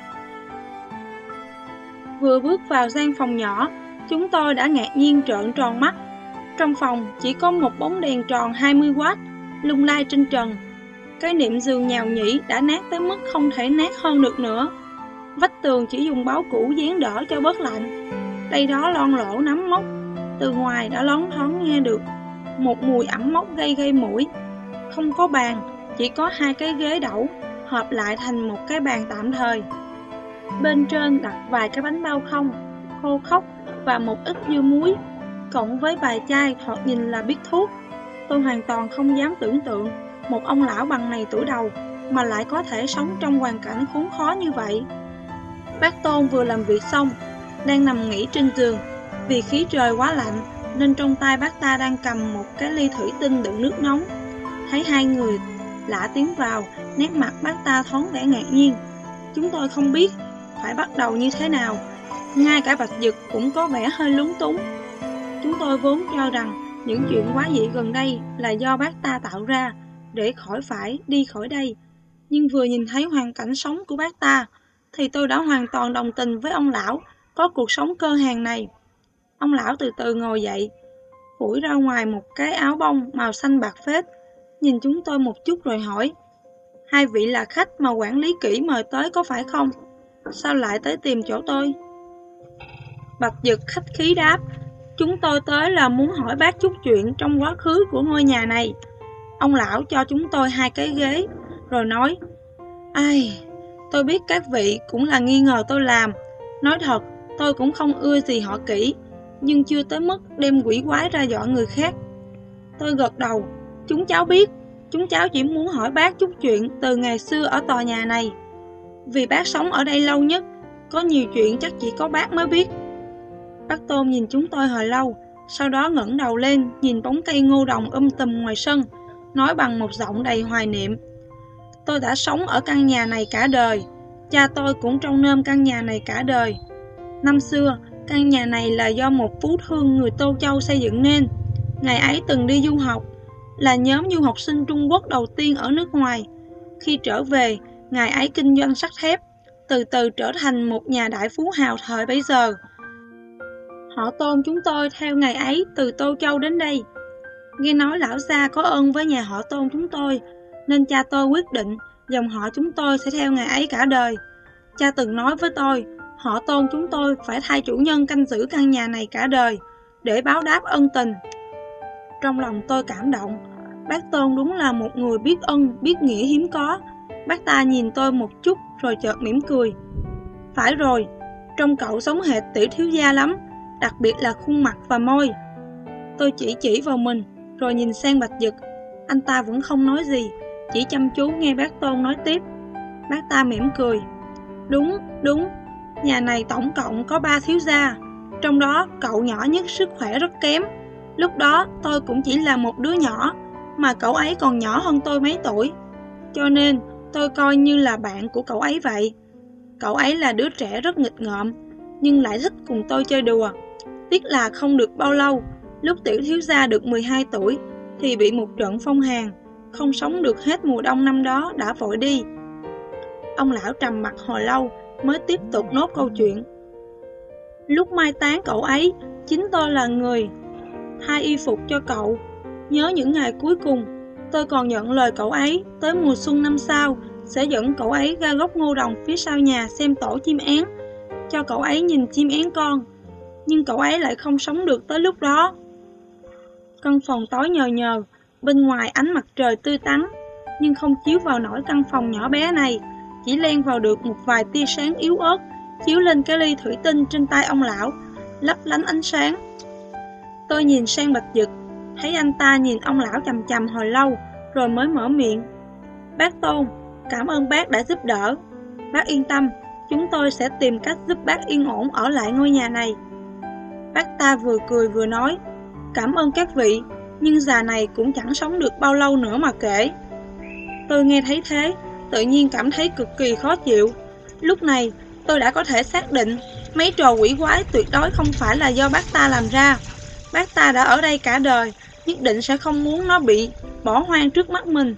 Vừa bước vào gian phòng nhỏ, chúng tôi đã ngạc nhiên trợn tròn mắt. Trong phòng chỉ có một bóng đèn tròn 20W lung lay trên trần. Cái nệm giường nhào nhĩ đã nát tới mức không thể nát hơn được nữa. Vách tường chỉ dùng báo cũ dán đỡ cho bớt lạnh. Đây đó lon lỗ nấm mốc. Từ ngoài đã loáng thoáng nghe được một mùi ẩm mốc gây mũi. Không có bàn, chỉ có 2 cái ghế đẩu hợp lại thành một cái bàn tạm thời. Bên trên đặt vài cái bánh bao không, khô khốc và một ít dưa muối, cộng với vài chai thoạt nhìn là biết thuốc. Tôi hoàn toàn không dám tưởng tượng một ông lão bằng này tuổi đầu mà lại có thể sống trong hoàn cảnh khốn khó như vậy. Bác Tôn vừa làm việc xong, đang nằm nghỉ trên giường. Vì khí trời quá lạnh nên trong tay bác ta đang cầm một cái ly thủy tinh đựng nước nóng. Thấy hai người lạ tiến vào, nét mặt bác ta thoáng vẻ ngạc nhiên. Chúng tôi không biết phải bắt đầu như thế nào. Ngay cả Bạch Dực cũng có vẻ hơi lúng túng. Chúng tôi vốn cho rằng những chuyện quá dị gần đây là do bác ta tạo ra để phải đi khỏi đây. Nhưng vừa nhìn thấy hoàn cảnh sống của bác ta thì tôi đã hoàn toàn đồng tình với ông lão có cuộc sống cơ hàn này. Ông lão từ từ ngồi dậy, phủi ra ngoài một cái áo bông màu xanh bạc phết, nhìn chúng tôi một chút rồi hỏi, hai vị là khách mà quản lý kỹ mời tới có phải không? Sao lại tới tìm chỗ tôi? Bạch Dực khách khí đáp, chúng tôi tới là muốn hỏi bác chút chuyện trong quá khứ của ngôi nhà này. Ông lão cho chúng tôi 2 cái ghế, rồi nói, ai, tôi biết các vị cũng là nghi ngờ tôi làm. Nói thật, tôi cũng không ưa gì họ kỹ, nhưng chưa tới mức đem quỷ quái ra dọa người khác. Tôi gật đầu, chúng cháu biết, chúng cháu chỉ muốn hỏi bác chút chuyện từ ngày xưa ở tòa nhà này. Vì bác sống ở đây lâu nhất, có nhiều chuyện chắc chỉ có bác mới biết. Bác Tôn nhìn chúng tôi hồi lâu, sau đó ngẩng đầu lên nhìn bóng cây ngô đồng tùm ngoài sân, nói bằng một giọng đầy hoài niệm, tôi đã sống ở căn nhà này cả đời, cha tôi cũng trông nom căn nhà này cả đời. Năm xưa, căn nhà này là do một phú thương người Tô Châu xây dựng nên. Ngày ấy từng đi du học, là nhóm du học sinh Trung Quốc đầu tiên ở nước ngoài. Khi trở về, ngày ấy kinh doanh sắt thép, từ từ trở thành một nhà đại phú hào thời bấy giờ. Họ Tôn chúng tôi theo ngày ấy từ Tô Châu đến đây. Nghe nói lão gia có ơn với nhà họ Tôn chúng tôi, nên cha tôi quyết định dòng họ chúng tôi sẽ theo ngày ấy cả đời. Cha từng nói với tôi, họ Tôn chúng tôi phải thay chủ nhân canh giữ căn nhà này cả đời, để báo đáp ân tình. Trong lòng tôi cảm động, bác Tôn đúng là một người biết ân, biết nghĩa hiếm có. Bác ta nhìn tôi một chút rồi chợt mỉm cười. Phải rồi, trông cậu giống hệt tiểu thiếu gia lắm, đặc biệt là khuôn mặt và môi. Tôi chỉ vào mình, rồi nhìn sang Bạch Dực. Anh ta vẫn không nói gì, chỉ chăm chú nghe bác Tôn nói tiếp. Bác ta mỉm cười. Đúng, nhà này tổng cộng có 3 thiếu gia, trong đó cậu nhỏ nhất sức khỏe rất kém. Lúc đó tôi cũng chỉ là một đứa nhỏ, mà cậu ấy còn nhỏ hơn tôi mấy tuổi, cho nên tôi coi như là bạn của cậu ấy vậy. Cậu ấy là đứa trẻ rất nghịch ngợm, nhưng lại thích cùng tôi chơi đùa. Tiếc là không được bao lâu, lúc tiểu thiếu gia được 12 tuổi thì bị một trận phong hàn, không sống được hết mùa đông năm đó đã vội đi. Ông lão trầm mặc hồi lâu mới tiếp tục nốt câu chuyện. Lúc mai táng cậu ấy, chính tôi là người thay y phục cho cậu. Nhớ những ngày cuối cùng, tôi còn nhận lời cậu ấy tới mùa xuân năm sau sẽ dẫn cậu ấy ra gốc ngô đồng phía sau nhà xem tổ chim én, cho cậu ấy nhìn chim én con. Nhưng cậu ấy lại không sống được tới lúc đó. Căn phòng tối nhờ nhờ, bên ngoài ánh mặt trời tươi tắn, nhưng không chiếu vào nổi căn phòng nhỏ bé này, chỉ len vào được một vài tia sáng yếu ớt, chiếu lên cái ly thủy tinh trên tay ông lão, lấp lánh ánh sáng. Tôi nhìn sang Bạch Dực, thấy anh ta nhìn ông lão chằm chằm hồi lâu, rồi mới mở miệng. Bác Tôn, cảm ơn bác đã giúp đỡ. Bác yên tâm, chúng tôi sẽ tìm cách giúp bác yên ổn ở lại ngôi nhà này. Bác ta vừa cười vừa nói, cảm ơn các vị, nhưng già này cũng chẳng sống được bao lâu nữa mà kể. Tôi nghe thấy thế, tự nhiên cảm thấy cực kỳ khó chịu. Lúc này, tôi đã có thể xác định mấy trò quỷ quái tuyệt đối không phải là do bác ta làm ra. Bác ta đã ở đây cả đời, nhất định sẽ không muốn nó bị bỏ hoang trước mắt mình.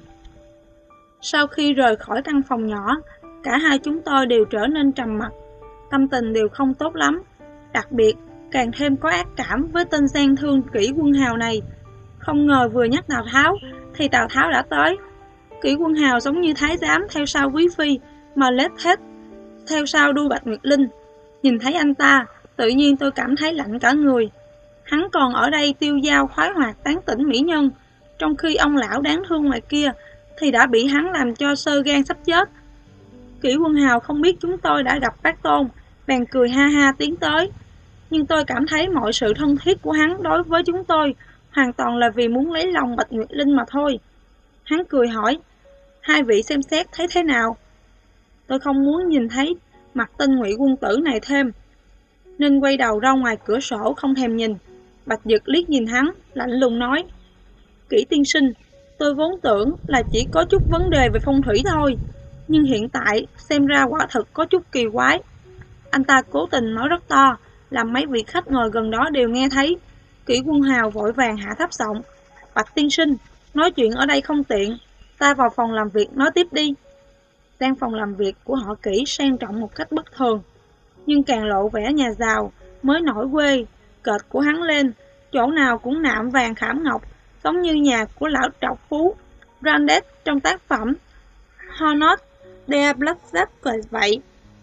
Sau khi rời khỏi căn phòng nhỏ, cả hai chúng tôi đều trở nên trầm mặc, tâm tình đều không tốt lắm. Đặc biệt, càng thêm có ác cảm với tên gian thương Kỷ Quân Hào này. Không ngờ vừa nhắc Tào Tháo, thì Tào Tháo đã tới. Kỷ Quân Hào giống như thái giám theo sau quý phi, mà lết thết theo sau đuôi Bạch Nguyệt Linh. Nhìn thấy anh ta, tự nhiên tôi cảm thấy lạnh cả người. Hắn còn ở đây tiêu dao khoái hoạt tán tỉnh mỹ nhân, trong khi ông lão đáng thương ngoài kia thì đã bị hắn làm cho xơ gan sắp chết. Kỷ Quân Hào không biết chúng tôi đã gặp bác Tôn, bèn cười ha ha tiến tới. Nhưng tôi cảm thấy mọi sự thân thiết của hắn đối với chúng tôi hoàn toàn là vì muốn lấy lòng Bạch Nguyệt Linh mà thôi. Hắn cười hỏi, hai vị xem xét thấy thế nào? Tôi không muốn nhìn thấy mặt tên Ngụy quân tử này thêm, nên quay đầu ra ngoài cửa sổ không thèm nhìn. Bạch Dực liếc nhìn hắn, lạnh lùng nói, Kỷ tiên sinh, tôi vốn tưởng là chỉ có chút vấn đề về phong thủy thôi, nhưng hiện tại xem ra quả thực có chút kỳ quái. Anh ta cố tình nói rất to, làm mấy vị khách ngồi gần đó đều nghe thấy. Kỷ Quân Hào vội vàng hạ thấp giọng, Bạch tiên sinh, nói chuyện ở đây không tiện, ta vào phòng làm việc nói tiếp đi. Gian phòng làm việc của họ Kỷ sang trọng một cách bất thường, nhưng càng lộ vẻ nhà giàu mới nổi quê kệch của hắn lên, chỗ nào cũng nạm vàng khảm ngọc, giống như nhà của lão trọc phú Brandes trong tác phẩm Hornet de Blackjack vậy.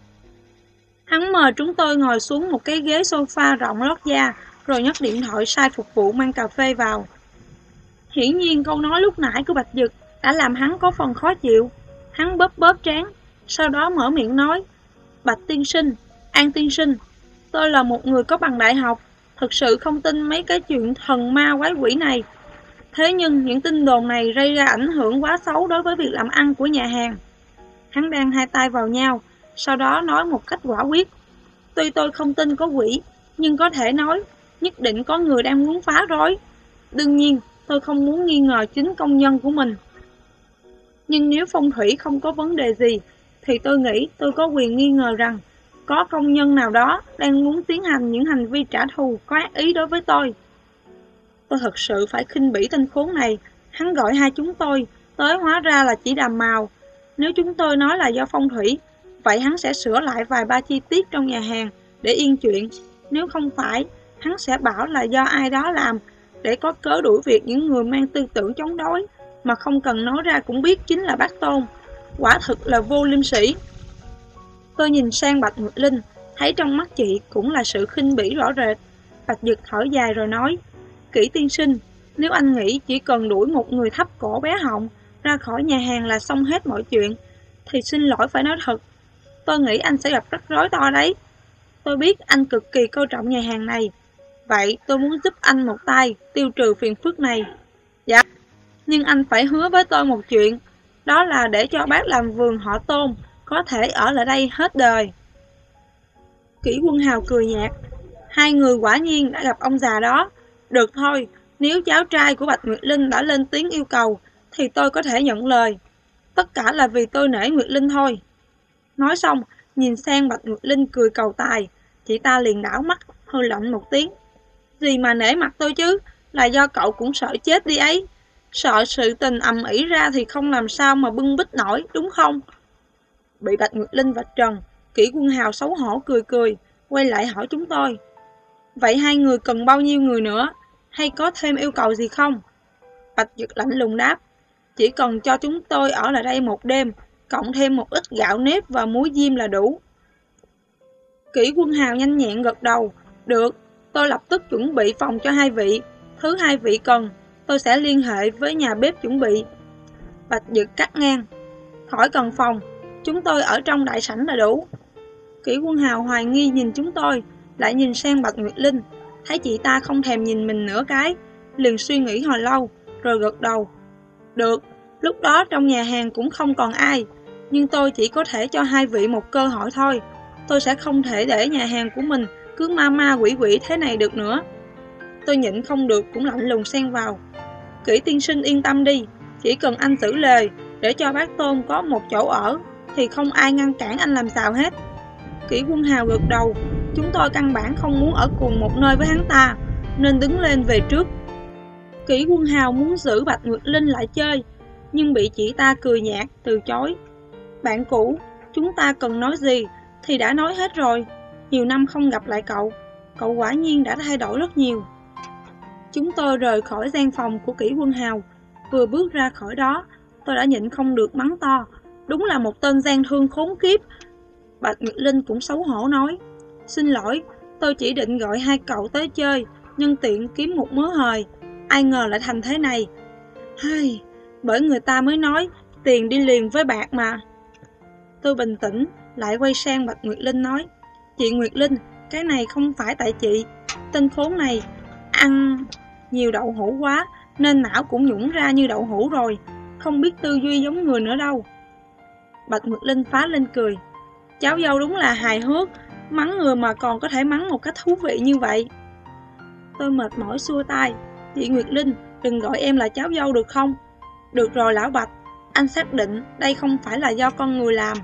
Hắn mời chúng tôi ngồi xuống một cái ghế sofa rộng lót da, rồi nhấc điện thoại sai phục vụ mang cà phê vào. Hiển nhiên câu nói lúc nãy của Bạch Dực đã làm hắn có phần khó chịu. Hắn bóp trán, sau đó mở miệng nói, Bạch tiên sinh, An tiên sinh, tôi là một người có bằng đại học, thực sự không tin mấy cái chuyện thần ma quái quỷ này. Thế nhưng những tin đồn này gây ra ảnh hưởng quá xấu đối với việc làm ăn của nhà hàng. Hắn đang hai tay vào nhau, sau đó nói một cách quả quyết, tuy tôi không tin có quỷ, nhưng có thể nói nhất định có người đang muốn phá rối. Đương nhiên, tôi không muốn nghi ngờ chính công nhân của mình. Nhưng nếu phong thủy không có vấn đề gì, thì tôi nghĩ tôi có quyền nghi ngờ rằng có công nhân nào đó đang muốn tiến hành những hành vi trả thù có ác ý đối với tôi. Tôi thật sự phải khinh bỉ tên khốn này. Hắn gọi hai chúng tôi tới hóa ra là chỉ đàm màu. Nếu chúng tôi nói là do phong thủy, vậy hắn sẽ sửa lại vài ba chi tiết trong nhà hàng để yên chuyện. Nếu không phải, hắn sẽ bảo là do ai đó làm để có cớ đuổi việc những người mang tư tưởng chống đối, mà không cần nói ra cũng biết chính là Bác Tôn. Quả thực là vô liêm sỉ. Tôi nhìn sang Bạch Nguyệt Linh, thấy trong mắt chị cũng là sự khinh bỉ rõ rệt. Bạch Dực thở dài rồi nói, Kỷ tiên sinh, nếu anh nghĩ chỉ cần đuổi một người thấp cổ bé họng ra khỏi nhà hàng là xong hết mọi chuyện, thì xin lỗi phải nói thật, tôi nghĩ anh sẽ gặp rắc rối to đấy. Tôi biết anh cực kỳ coi trọng nhà hàng này, vậy tôi muốn giúp anh một tay tiêu trừ phiền phức này. Dạ, nhưng anh phải hứa với tôi một chuyện, đó là để cho bác làm vườn họ Tôn có thể ở lại đây hết đời. Kỷ Quân Hào cười nhạt, hai người quả nhiên đã gặp ông già đó. Được thôi, nếu cháu trai của Bạch Nguyệt Linh đã lên tiếng yêu cầu, thì tôi có thể nhận lời. Tất cả là vì tôi nể Nguyệt Linh thôi. Nói xong, nhìn sang Bạch Nguyệt Linh cười cầu tài, chị ta liền đảo mắt, hơi lạnh một tiếng. Gì mà nể mặt tôi chứ, là do cậu cũng sợ chết đi ấy. Sợ sự tình ầm ĩ ra thì không làm sao mà bưng bít nổi, đúng không? Bị Bạch Nguyệt Linh vạch trần, Kỷ Quân Hào xấu hổ cười cười, quay lại hỏi chúng tôi. Vậy hai người cần bao nhiêu người nữa, hay có thêm yêu cầu gì không? Bạch Dực lạnh lùng đáp, chỉ cần cho chúng tôi ở lại đây một đêm, cộng thêm một ít gạo nếp và muối diêm là đủ. Kỷ Quân Hào nhanh nhẹn gật đầu, được, tôi lập tức chuẩn bị phòng cho hai vị, thứ hai vị cần, tôi sẽ liên hệ với nhà bếp chuẩn bị. Bạch Dực cắt ngang, khỏi cần phòng, chúng tôi ở trong đại sảnh là đủ. Kỷ Quân Hào hoài nghi nhìn chúng tôi, lại nhìn sang Bạch Nguyệt Linh, thấy chị ta không thèm nhìn mình nửa cái, liền suy nghĩ hồi lâu, rồi gật đầu. Được, lúc đó trong nhà hàng cũng không còn ai, nhưng tôi chỉ có thể cho hai vị một cơ hội thôi. Tôi sẽ không thể để nhà hàng của mình cứ ma ma quỷ quỷ thế này được nữa. Tôi nhịn không được cũng lạnh lùng xen vào. Kỷ tiên sinh yên tâm đi, chỉ cần anh giữ lời để cho bác Tôn có một chỗ ở, thì không ai ngăn cản anh làm sao hết. Kỷ Quân Hào gật đầu, chúng tôi căn bản không muốn ở cùng một nơi với hắn ta, nên đứng lên về trước. Kỷ Quân Hào muốn giữ Bạch Nguyệt Linh lại chơi, nhưng bị chị ta cười nhạt, từ chối. Bạn cũ, chúng ta cần nói gì thì đã nói hết rồi. Nhiều năm không gặp lại cậu, cậu quả nhiên đã thay đổi rất nhiều. Chúng tôi rời khỏi gian phòng của Kỷ Quân Hào. Vừa bước ra khỏi đó, tôi đã nhịn không được mắng to. Đúng là một tên gian thương khốn kiếp. Bạch Nguyệt Linh cũng xấu hổ nói, xin lỗi, tôi chỉ định gọi hai cậu tới chơi, nhân tiện kiếm một mớ hời. Ai ngờ lại thành thế này. Hay, bởi người ta mới nói, tiền đi liền với bạc mà. Tôi bình tĩnh, lại quay sang Bạch Nguyệt Linh nói, chị Nguyệt Linh, cái này không phải tại chị. Tên khốn này ăn nhiều đậu hũ quá, nên não cũng nhũng ra như đậu hũ rồi, không biết tư duy giống người nữa đâu. Bạch Nguyệt Linh phá lên cười, cháu dâu đúng là hài hước, mắng người mà còn có thể mắng một cách thú vị như vậy. Tôi mệt mỏi xua tay, chị Nguyệt Linh, đừng gọi em là cháu dâu được không? Được rồi lão Bạch, anh xác định đây không phải là do con người làm.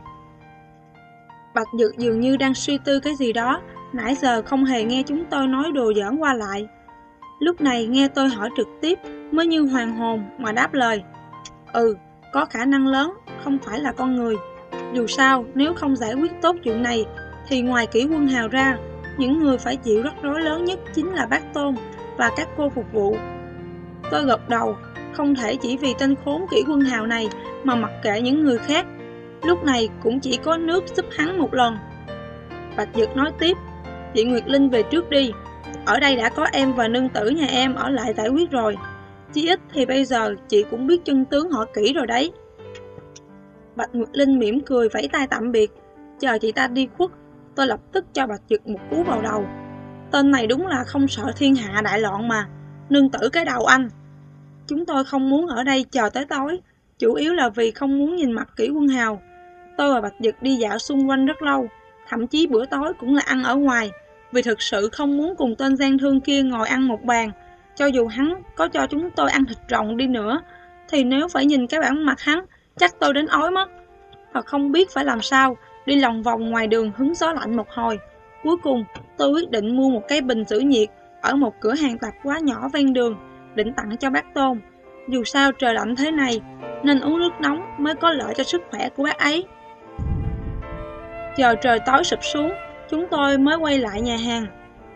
Bạch Dực dường như đang suy tư cái gì đó, nãy giờ không hề nghe chúng tôi nói đùa giỡn qua lại. Lúc này nghe tôi hỏi trực tiếp mới như hoàn hồn mà đáp lời. Có khả năng lớn, không phải là con người. Dù sao, nếu không giải quyết tốt chuyện này, thì ngoài Kỷ Quân Hào ra, những người phải chịu rắc rối lớn nhất chính là bác Tôn và các cô phục vụ. Tôi gật đầu, không thể chỉ vì tên khốn Kỷ Quân Hào này mà mặc kệ những người khác. Lúc này cũng chỉ có nước giúp hắn một lần. Bạch Dực nói tiếp, chị Nguyệt Linh về trước đi. Ở đây đã có em và nương tử nhà em ở lại giải quyết rồi. Chí ít thì bây giờ chị cũng biết chân tướng họ Kỷ rồi đấy. Bạch Nguyệt Linh mỉm cười vẫy tay tạm biệt. Chờ chị ta đi khuất, tôi lập tức cho Bạch Dực một cú vào đầu. Tên này đúng là không sợ thiên hạ đại loạn mà. Nương tử cái đầu anh. Chúng tôi không muốn ở đây chờ tới tối, chủ yếu là vì không muốn nhìn mặt Kỷ Quân Hào. Tôi và Bạch Dực đi dạo xung quanh rất lâu, thậm chí bữa tối cũng là ăn ở ngoài, vì thực sự không muốn cùng tên gian thương kia ngồi ăn một bàn. Cho dù hắn có cho chúng tôi ăn thịt rồng đi nữa, thì nếu phải nhìn cái bản mặt hắn, chắc tôi đến ói mất. Và không biết phải làm sao, đi lòng vòng ngoài đường hứng gió lạnh một hồi. Cuối cùng, tôi quyết định mua một cái bình giữ nhiệt ở một cửa hàng tạp hóa nhỏ ven đường, định tặng cho bác Tôn. Dù sao trời lạnh thế này, nên uống nước nóng mới có lợi cho sức khỏe của bác ấy. Chờ trời tối sụp xuống, chúng tôi mới quay lại nhà hàng.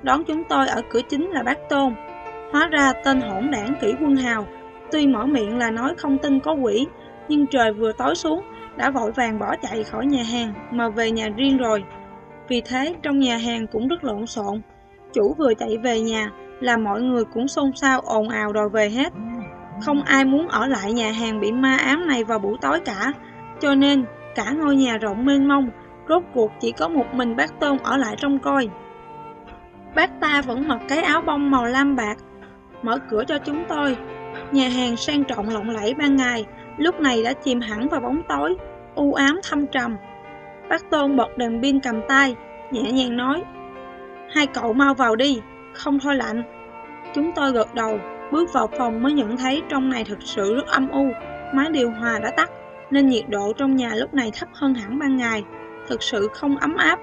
Đón chúng tôi ở cửa chính là bác Tôn. Hóa ra tên hỗn đảng Kỷ Quân Hào, tuy mở miệng là nói không tin có quỷ, nhưng trời vừa tối xuống đã vội vàng bỏ chạy khỏi nhà hàng mà về nhà riêng rồi. Vì thế trong nhà hàng cũng rất lộn xộn. Chủ vừa chạy về nhà là mọi người cũng xôn xao ồn ào đòi về hết. Không ai muốn ở lại nhà hàng bị ma ám này vào buổi tối cả, cho nên cả ngôi nhà rộng mênh mông, rốt cuộc chỉ có một mình bác Tôn ở lại trông coi. Bác ta vẫn mặc cái áo bông màu lam bạc, mở cửa cho chúng tôi. Nhà hàng sang trọng lộng lẫy ban ngày, lúc này đã chìm hẳn vào bóng tối, u ám thâm trầm. Bác Tôn bật đèn pin cầm tay, nhẹ nhàng nói: "Hai cậu mau vào đi, không thôi lạnh." Chúng tôi gật đầu, bước vào phòng mới nhận thấy trong này thực sự rất âm u. Máy điều hòa đã tắt, nên nhiệt độ trong nhà lúc này thấp hơn hẳn ban ngày, thực sự không ấm áp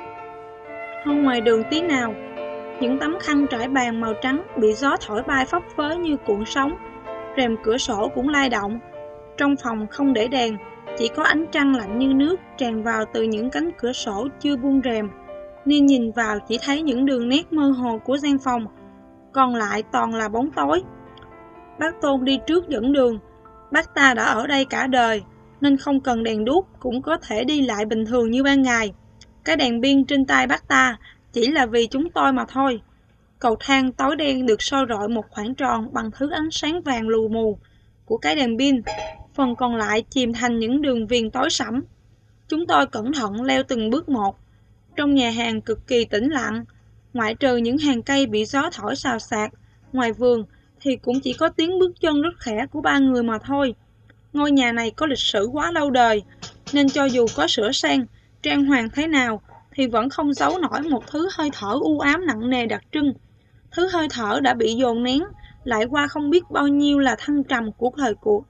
hơn ngoài đường tí nào. Những tấm khăn trải bàn màu trắng bị gió thổi bay phấp phới như cuộn sóng, rèm cửa sổ cũng lay động. Trong phòng không để đèn, chỉ có ánh trăng lạnh như nước tràn vào từ những cánh cửa sổ chưa buông rèm, nên nhìn vào chỉ thấy những đường nét mơ hồ của gian phòng, còn lại toàn là bóng tối. Bác Tôn đi trước dẫn đường. Bác ta đã ở đây cả đời, nên không cần đèn đuốc cũng có thể đi lại bình thường như ban ngày. Cái đèn pin trên tay bác ta chỉ là vì chúng tôi mà thôi. Cầu thang tối đen được soi rọi một khoảng tròn bằng thứ ánh sáng vàng lù mù của cái đèn pin, phần còn lại chìm thành những đường viền tối sẫm. Chúng tôi cẩn thận leo từng bước một. Trong nhà hàng cực kỳ tĩnh lặng, ngoại trừ những hàng cây bị gió thổi xào xạc, ngoài vườn thì cũng chỉ có tiếng bước chân rất khẽ của ba người mà thôi. Ngôi nhà này có lịch sử quá lâu đời, nên cho dù có sửa sang, trang hoàng thế nào thì vẫn không giấu nổi một thứ hơi thở u ám nặng nề đặc trưng. Thứ hơi thở đã bị dồn nén lại qua không biết bao nhiêu là thăng trầm của thời cuộc.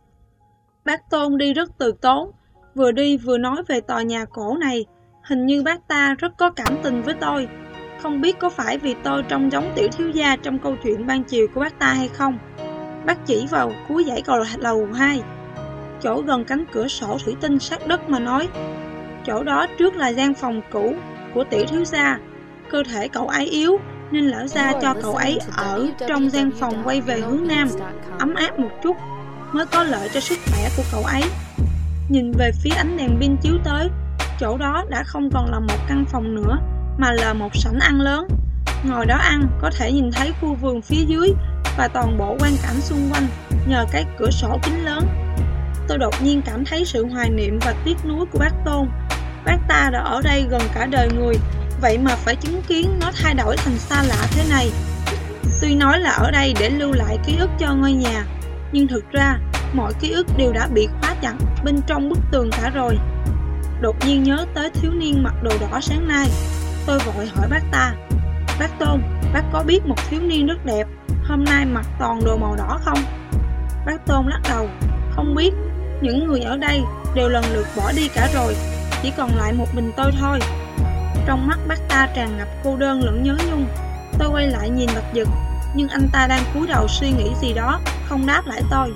Bác Tôn đi rất từ tốn, vừa đi vừa nói về tòa nhà cổ này. Hình như bác ta rất có cảm tình với tôi. Không biết có phải vì tôi trông giống tiểu thiếu gia trong câu chuyện ban chiều của bác ta hay không. Bác chỉ vào cuối dãy cầu lầu 2, chỗ gần cánh cửa sổ thủy tinh sát đất mà nói: "Chỗ đó trước là gian phòng cũ của tiểu thiếu gia. Cơ thể cậu ấy yếu nên lão gia cho cậu ấy ở trong gian phòng quay về hướng nam, ấm áp một chút, mới có lợi cho sức khỏe của cậu ấy." Nhìn về phía ánh đèn pin chiếu tới, chỗ đó đã không còn là một căn phòng nữa, mà là một sảnh ăn lớn. Ngồi đó ăn có thể nhìn thấy khu vườn phía dưới và toàn bộ quang cảnh xung quanh nhờ cái cửa sổ kính lớn. Tôi đột nhiên cảm thấy sự hoài niệm và tiếc nuối của bác Tôn. Bác ta đã ở đây gần cả đời người, vậy mà phải chứng kiến nó thay đổi thành xa lạ thế này. Tuy nói là ở đây để lưu lại ký ức cho ngôi nhà, nhưng thực ra mọi ký ức đều đã bị khóa chặt bên trong bức tường cả rồi. Đột nhiên nhớ tới thiếu niên mặc đồ đỏ sáng nay, tôi vội hỏi bác ta: "Bác Tôn, bác có biết một thiếu niên rất đẹp, hôm nay mặc toàn đồ màu đỏ không?" Bác Tôn lắc đầu: "Không biết, những người ở đây đều lần lượt bỏ đi cả rồi, chỉ còn lại một mình tôi thôi." Trong mắt bác ta tràn ngập cô đơn lẫn nhớ nhung. Tôi quay lại nhìn Bạch Dực, nhưng anh ta đang cúi đầu suy nghĩ gì đó, không đáp lại tôi.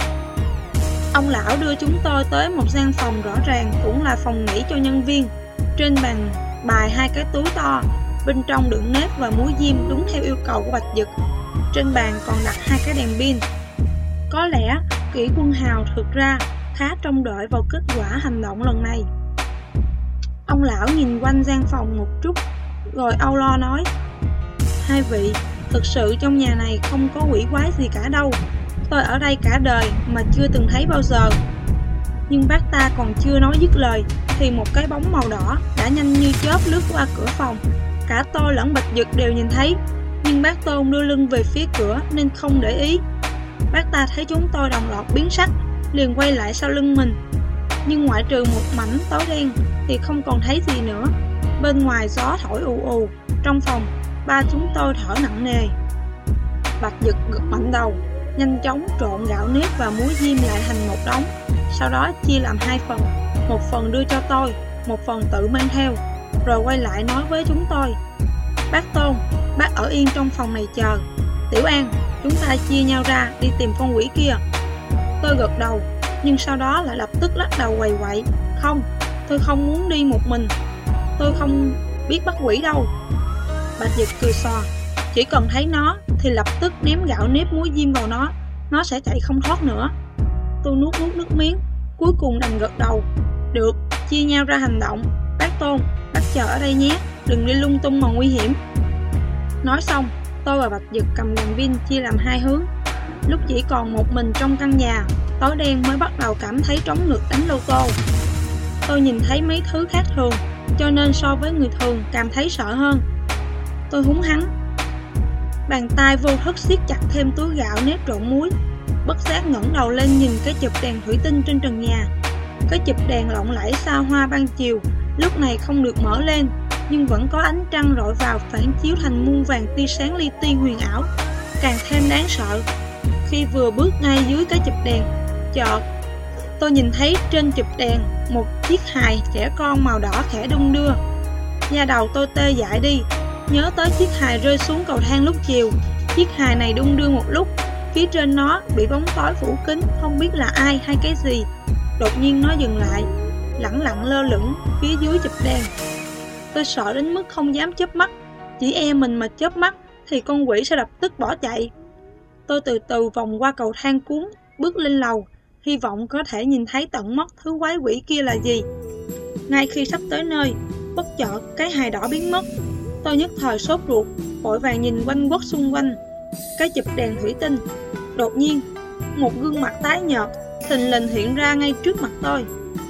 Ông lão đưa chúng tôi tới một gian phòng rõ ràng cũng là phòng nghỉ cho nhân viên. Trên bàn bày 2 cái túi to, bên trong đựng nếp và muối diêm đúng theo yêu cầu của Bạch Dực. Trên bàn còn đặt 2 cái đèn pin. Có lẽ Kỷ Quân Hào thực ra khá trông đợi vào kết quả hành động lần này. Ông lão nhìn quanh gian phòng một chút, rồi âu lo nói: "Hai vị, thực sự trong nhà này không có quỷ quái gì cả đâu. Tôi ở đây cả đời mà chưa từng thấy bao giờ." Nhưng bác ta còn chưa nói dứt lời thì một cái bóng màu đỏ đã nhanh như chớp lướt qua cửa phòng. Cả tôi lẫn Bạch Dực đều nhìn thấy, nhưng bác Tôn đưa lưng về phía cửa nên không để ý. Bác ta thấy chúng tôi đồng loạt biến sắc, liền quay lại sau lưng mình. Nhưng ngoại trừ một mảnh tối đen thì không còn thấy gì nữa. Bên ngoài gió thổi ù ù, trong phòng ba chúng tôi thở nặng nề. Bạch Dực gật mạnh đầu, nhanh chóng trộn gạo nếp và muối diêm lại thành một đống, sau đó chia làm 2 phần, một phần đưa cho tôi, một phần tự mang theo, rồi quay lại nói với chúng tôi: "Bác Tôn, bác ở yên trong phòng này chờ. Tiểu An, chúng ta chia nhau ra đi tìm con quỷ kia." Tôi gật đầu, nhưng sau đó lại lập tức lắc đầu quầy quậy: "Không, tôi không muốn đi một mình. Tôi không biết bắt quỷ đâu." Bạch Dực cười xòa. Chỉ cần thấy nó thì lập tức ném gạo nếp muối diêm vào nó sẽ chạy không thoát nữa. Tôi nuốt nước miếng, cuối cùng đành gật đầu. Được, chia nhau ra hành động. Bác Tôn, bác chờ ở đây nhé, đừng đi lung tung mà nguy hiểm. Nói xong, tôi và Bạch Dực cầm đèn pin chia làm hai hướng. Lúc chỉ còn một mình trong căn nhà tối đen mới bắt đầu cảm thấy trống ngực đánh lô tô. Tôi nhìn thấy mấy thứ khác thường, cho nên so với người thường cảm thấy sợ hơn. Tôi húng hắn. Bàn tay vô thức siết chặt thêm túi gạo nếp trộn muối. Bất giác ngẩng đầu lên nhìn cái chụp đèn thủy tinh trên trần nhà. Cái chụp đèn lộng lẫy xa hoa ban chiều lúc này không được mở lên, nhưng vẫn có ánh trăng rọi vào phản chiếu thành muôn vàng tia sáng li ti huyền ảo, càng thêm đáng sợ. Khi vừa bước ngay dưới cái chụp đèn, chợt tôi nhìn thấy trên chụp đèn một chiếc hài trẻ con màu đỏ khẽ đung đưa. Da đầu tôi tê dại đi, nhớ tới chiếc hài rơi xuống cầu thang lúc chiều. Chiếc hài này đung đưa một lúc, phía trên nó bị bóng tối phủ kín, không biết là ai hay cái gì. Đột nhiên nó dừng lại, lẳng lặng lơ lửng phía dưới chụp đèn. Tôi sợ đến mức không dám chớp mắt, chỉ e mình mà chớp mắt thì con quỷ sẽ lập tức bỏ chạy. Tôi từ từ vòng qua cầu thang cuốn, bước lên lầu, hy vọng có thể nhìn thấy tận mắt thứ quái quỷ kia là gì. Ngay khi sắp tới nơi, bất chợt cái hài đỏ biến mất. Tôi nhất thời sốt ruột, vội vàng nhìn quanh quất xung quanh cái chụp đèn thủy tinh. Đột nhiên, một gương mặt tái nhợt thình lình hiện ra ngay trước mặt tôi.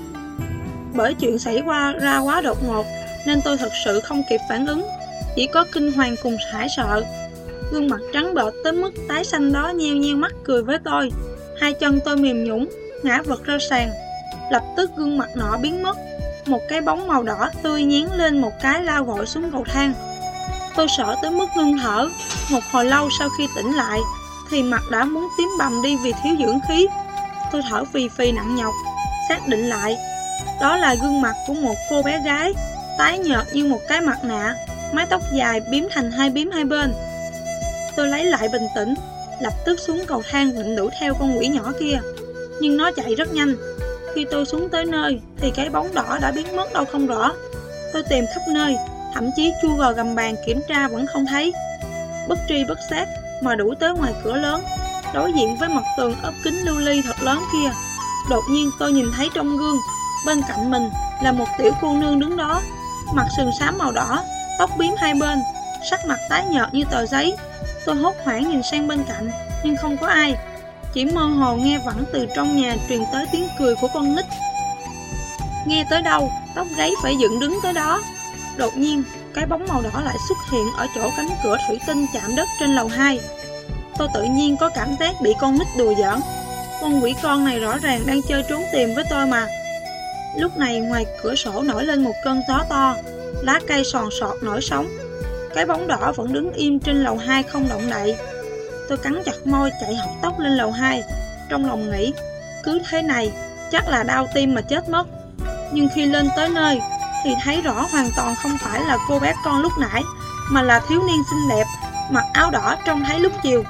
Bởi chuyện xảy ra quá đột ngột nên tôi thật sự không kịp phản ứng, chỉ có kinh hoàng cùng hãi sợ. Gương mặt trắng bệch tới mức tái xanh đó nheo nheo mắt cười với tôi. Hai chân tôi mềm nhũn, ngã vật ra sàn. Lập tức gương mặt nọ biến mất. Một cái bóng màu đỏ tươi nhén lên một cái lao vội xuống cầu thang. Tôi sợ tới mức ngưng thở. Một hồi lâu sau khi tỉnh lại thì mặt đã muốn tím bầm đi vì thiếu dưỡng khí. Tôi thở phì phì nặng nhọc, xác định lại đó là gương mặt của một cô bé gái, tái nhợt như một cái mặt nạ, mái tóc dài bím thành hai bím hai bên. Tôi lấy lại bình tĩnh, lập tức xuống cầu thang định đuổi theo con quỷ nhỏ kia, nhưng nó chạy rất nhanh. Khi tôi xuống tới nơi thì cái bóng đỏ đã biến mất đâu không rõ. Tôi tìm khắp nơi, thậm chí chui vào gầm bàn kiểm tra vẫn không thấy. Bất tri bất giác mà đuổi tới ngoài cửa lớn, đối diện với mặt tường ốp kính lưu ly thật lớn kia. Đột nhiên tôi nhìn thấy trong gương, bên cạnh mình là một tiểu cô nương đứng đó, mặt sườn xám màu đỏ, tóc bím hai bên, sắc mặt tái nhợt như tờ giấy. Tôi hốt hoảng nhìn sang bên cạnh, nhưng không có ai. Chỉ mơ hồ nghe vẳng từ trong nhà truyền tới tiếng cười của con nít. Nghe tới đâu, tóc gáy phải dựng đứng tới đó. Đột nhiên, cái bóng màu đỏ lại xuất hiện ở chỗ cánh cửa thủy tinh chạm đất trên lầu 2. Tôi tự nhiên có cảm giác bị con nít đùa giỡn. Con quỷ con này rõ ràng đang chơi trốn tìm với tôi mà. Lúc này ngoài cửa sổ nổi lên một cơn gió to, lá cây sòn sọt nổi sóng. Cái bóng đỏ vẫn đứng im trên lầu 2 không động đậy. Tôi cắn chặt môi chạy hộc tốc lên lầu 2, trong lòng nghĩ cứ thế này chắc là đau tim mà chết mất. Nhưng khi lên tới nơi thì thấy rõ hoàn toàn không phải là cô bé con lúc nãy, mà là thiếu niên xinh đẹp mặc áo đỏ trông thấy lúc chiều.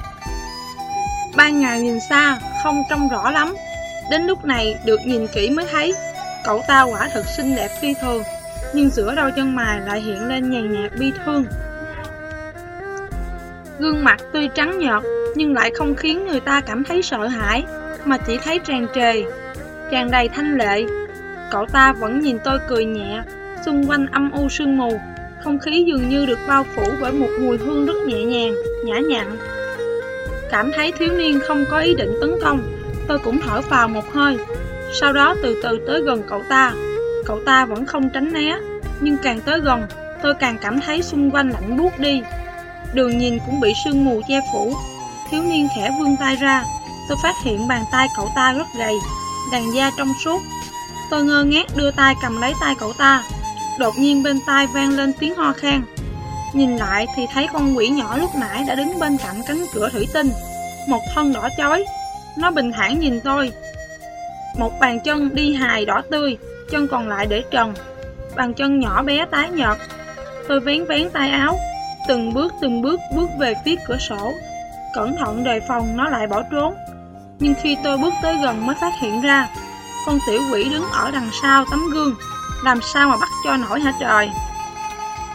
Ban ngày nhìn xa không trông rõ lắm, đến lúc này được nhìn kỹ mới thấy cậu ta quả thật xinh đẹp phi thường, nhưng giữa đôi chân mày lại hiện lên nhàn nhạt bi thương. Gương mặt tuy trắng nhợt nhưng lại không khiến người ta cảm thấy sợ hãi, mà chỉ thấy tràn trề, tràn đầy thanh lệ. Cậu ta vẫn nhìn tôi cười nhẹ, xung quanh âm u sương mù, không khí dường như được bao phủ bởi một mùi hương rất nhẹ nhàng, nhã nhặn. Cảm thấy thiếu niên không có ý định tấn công, tôi cũng thở phào một hơi. Sau đó từ từ tới gần cậu ta. Cậu ta vẫn không tránh né, nhưng càng tới gần, tôi càng cảm thấy xung quanh lạnh buốt đi. Đường nhìn cũng bị sương mù che phủ. Thiếu niên khẽ vươn tay ra, tôi phát hiện bàn tay cậu ta rất gầy, làn da trong suốt. Tôi ngơ ngác đưa tay cầm lấy tay cậu ta. Đột nhiên bên tai vang lên tiếng ho khan. Nhìn lại thì thấy con quỷ nhỏ lúc nãy đã đứng bên cạnh cánh cửa thủy tinh, một thân đỏ chói. Nó bình thản nhìn tôi. Một bàn chân đi hài đỏ tươi, chân còn lại để trần. Bàn chân nhỏ bé tái nhợt. Tôi vén tay áo, từng bước bước về phía cửa sổ, cẩn thận đề phòng nó lại bỏ trốn. Nhưng khi tôi bước tới gần mới phát hiện ra con tiểu quỷ đứng ở đằng sau tấm gương, làm sao mà bắt cho nổi hả trời.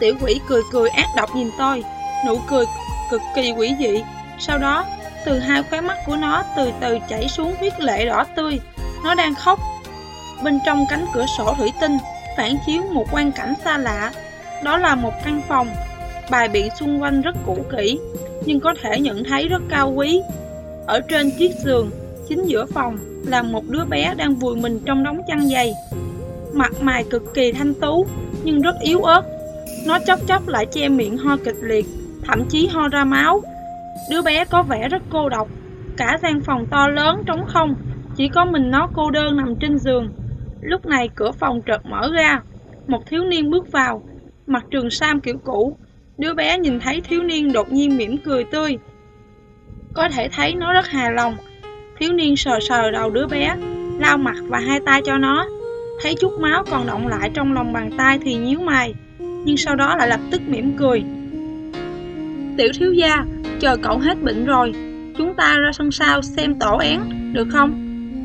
tiểu quỷ cười cười ác độc nhìn tôi, nụ cười cực kỳ quỷ dị. Sau đó, từ hai khóe mắt của nó từ từ chảy xuống huyết lệ đỏ tươi. Nó đang khóc. Bên trong cánh cửa sổ thủy tinh phản chiếu một quang cảnh xa lạ. Đó là một căn phòng, bài biện xung quanh rất cũ kỹ, nhưng có thể nhận thấy rất cao quý. Ở trên chiếc giường, chính giữa phòng là một đứa bé đang vùi mình trong đống chăn dày. Mặt mày cực kỳ thanh tú, nhưng rất yếu ớt. Nó chốc chốc lại che miệng ho kịch liệt, thậm chí ho ra máu. Đứa bé có vẻ rất cô độc. Cả gian phòng to lớn trống không, chỉ có mình nó cô đơn nằm trên giường. Lúc này cửa phòng chợt mở ra, một thiếu niên bước vào, mặc trường sam kiểu cũ. Đứa bé nhìn thấy thiếu niên đột nhiên mỉm cười tươi, có thể thấy nó rất hài lòng. Thiếu niên sờ sờ đầu đứa bé, lau mặt và hai tay cho nó. Thấy chút máu còn đọng lại trong lòng bàn tay thì nhíu mày, nhưng sau đó lại lập tức mỉm cười. Tiểu thiếu gia, chờ cậu hết bệnh rồi, chúng ta ra sân sau xem tổ én, được không?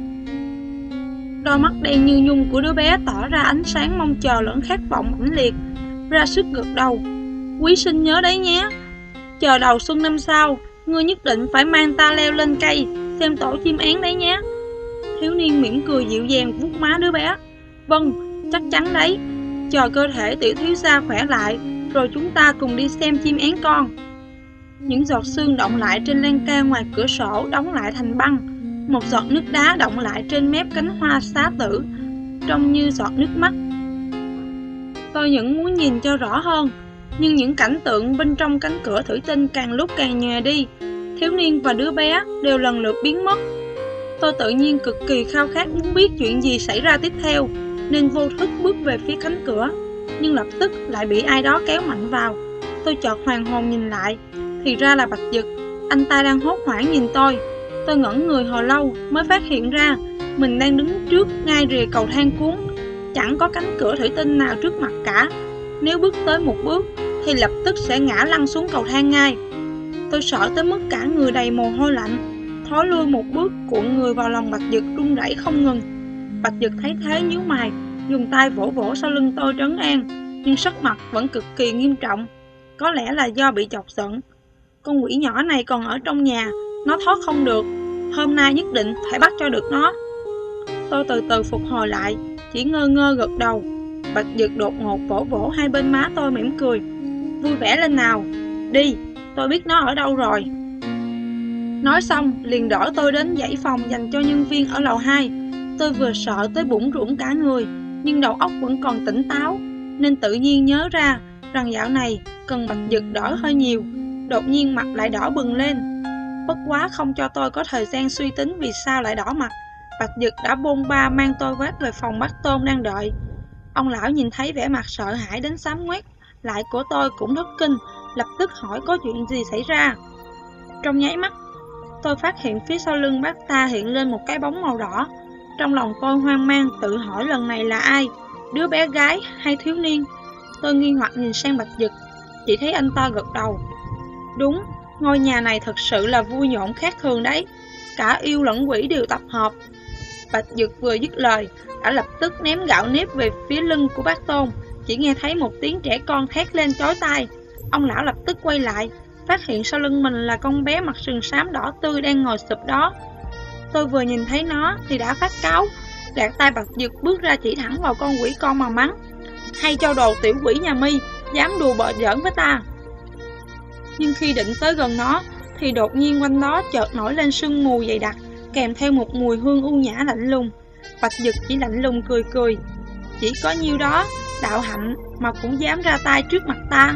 Đôi mắt đen như nhung của đứa bé tỏ ra ánh sáng mong chờ lẫn khát vọng mãnh liệt, ra sức gật đầu. Quý sinh nhớ đấy nhé, chờ đầu xuân năm sau, ngươi nhất định phải mang ta leo lên cây xem tổ chim én đấy nhé. Thiếu niên mỉm cười dịu dàng vuốt má đứa bé. Vâng, chắc chắn đấy, chờ cơ thể tiểu thiếu gia khỏe lại, rồi chúng ta cùng đi xem chim én con. Những giọt sương đọng lại trên lan can ngoài cửa sổ đóng lại thành băng. Một giọt nước đá đọng lại trên mép cánh hoa xá tử, trông như giọt nước mắt. Tôi vẫn muốn nhìn cho rõ hơn, nhưng những cảnh tượng bên trong cánh cửa thủy tinh càng lúc càng nhòe đi. Thiếu niên và đứa bé đều lần lượt biến mất. Tôi tự nhiên cực kỳ khao khát muốn biết chuyện gì xảy ra tiếp theo, nên vô thức bước về phía cánh cửa, nhưng lập tức lại bị ai đó kéo mạnh vào. Tôi chợt hoàn hồn nhìn lại, thì ra là Bạch Dực. Anh ta đang hốt hoảng nhìn tôi. Tôi ngẩn người hồi lâu mới phát hiện ra mình đang đứng trước ngay rìa cầu thang cuốn, chẳng có cánh cửa thủy tinh nào trước mặt cả. Nếu bước tới một bước thì lập tức sẽ ngã lăn xuống cầu thang ngay. Tôi sợ tới mức cả người đầy mồ hôi lạnh, thối lui một bước cuộn người vào lòng Bạch Dực run rẩy không ngừng. Bạch Dực thấy thế nhíu mày, dùng tay vỗ vỗ sau lưng tôi trấn an, nhưng sắc mặt vẫn cực kỳ nghiêm trọng. Có lẽ là do bị chọc giận. Con quỷ nhỏ này còn ở trong nhà, nó thoát không được. Hôm nay nhất định phải bắt cho được nó. Tôi từ từ phục hồi lại, chỉ ngơ ngơ gật đầu. Bạch Dực đột ngột vỗ vỗ hai bên má tôi mỉm cười. Vui vẻ lên nào, đi, tôi biết nó ở đâu rồi. Nói xong liền đỡ tôi đến dãy phòng dành cho nhân viên ở lầu 2. Tôi vừa sợ tới bủn rủn cả người, nhưng đầu óc vẫn còn tỉnh táo, nên tự nhiên nhớ ra rằng dạo này cần Bạch Dực đỡ hơi nhiều. Đột nhiên mặt lại đỏ bừng lên. Bất quá không cho tôi có thời gian suy tính vì sao lại đỏ mặt, Bạch Dực đã bôn ba mang tôi vác về phòng bác Tôn đang đợi. Ông lão nhìn thấy vẻ mặt sợ hãi đến xám ngoét lại của tôi cũng thất kinh, lập tức hỏi có chuyện gì xảy ra. Trong nháy mắt, tôi phát hiện phía sau lưng bác ta hiện lên một cái bóng màu đỏ. Trong lòng tôi hoang mang tự hỏi lần này là ai, đứa bé gái hay thiếu niên. Tôi nghi hoặc nhìn sang Bạch Dực, chỉ thấy anh ta gật đầu. Đúng, ngôi nhà này thật sự là vui nhộn khác thường đấy, cả yêu lẫn quỷ đều tập hợp. Bạch Dực vừa dứt lời đã lập tức ném gạo nếp về phía lưng của bác Tôn. Chỉ nghe thấy một tiếng trẻ con thét lên chói tai. Ông lão lập tức quay lại, phát hiện sau lưng mình là con bé mặt sừng xám đỏ tươi đang ngồi sụp đó. Tôi vừa nhìn thấy nó thì đã phát cáu, gạt tay Bạch Dực bước ra chỉ thẳng vào con quỷ con mà mắng. Hay cho đồ tiểu quỷ nhà Mi, dám đùa bợ giỡn với ta. Nhưng khi định tới gần nó thì đột nhiên quanh đó chợt nổi lên sương mù dày đặc, kèm theo một mùi hương u nhã lạnh lùng. Bạch Dực chỉ lạnh lùng cười cười. Chỉ có nhiêu đó, đạo hạnh mà cũng dám ra tay trước mặt ta.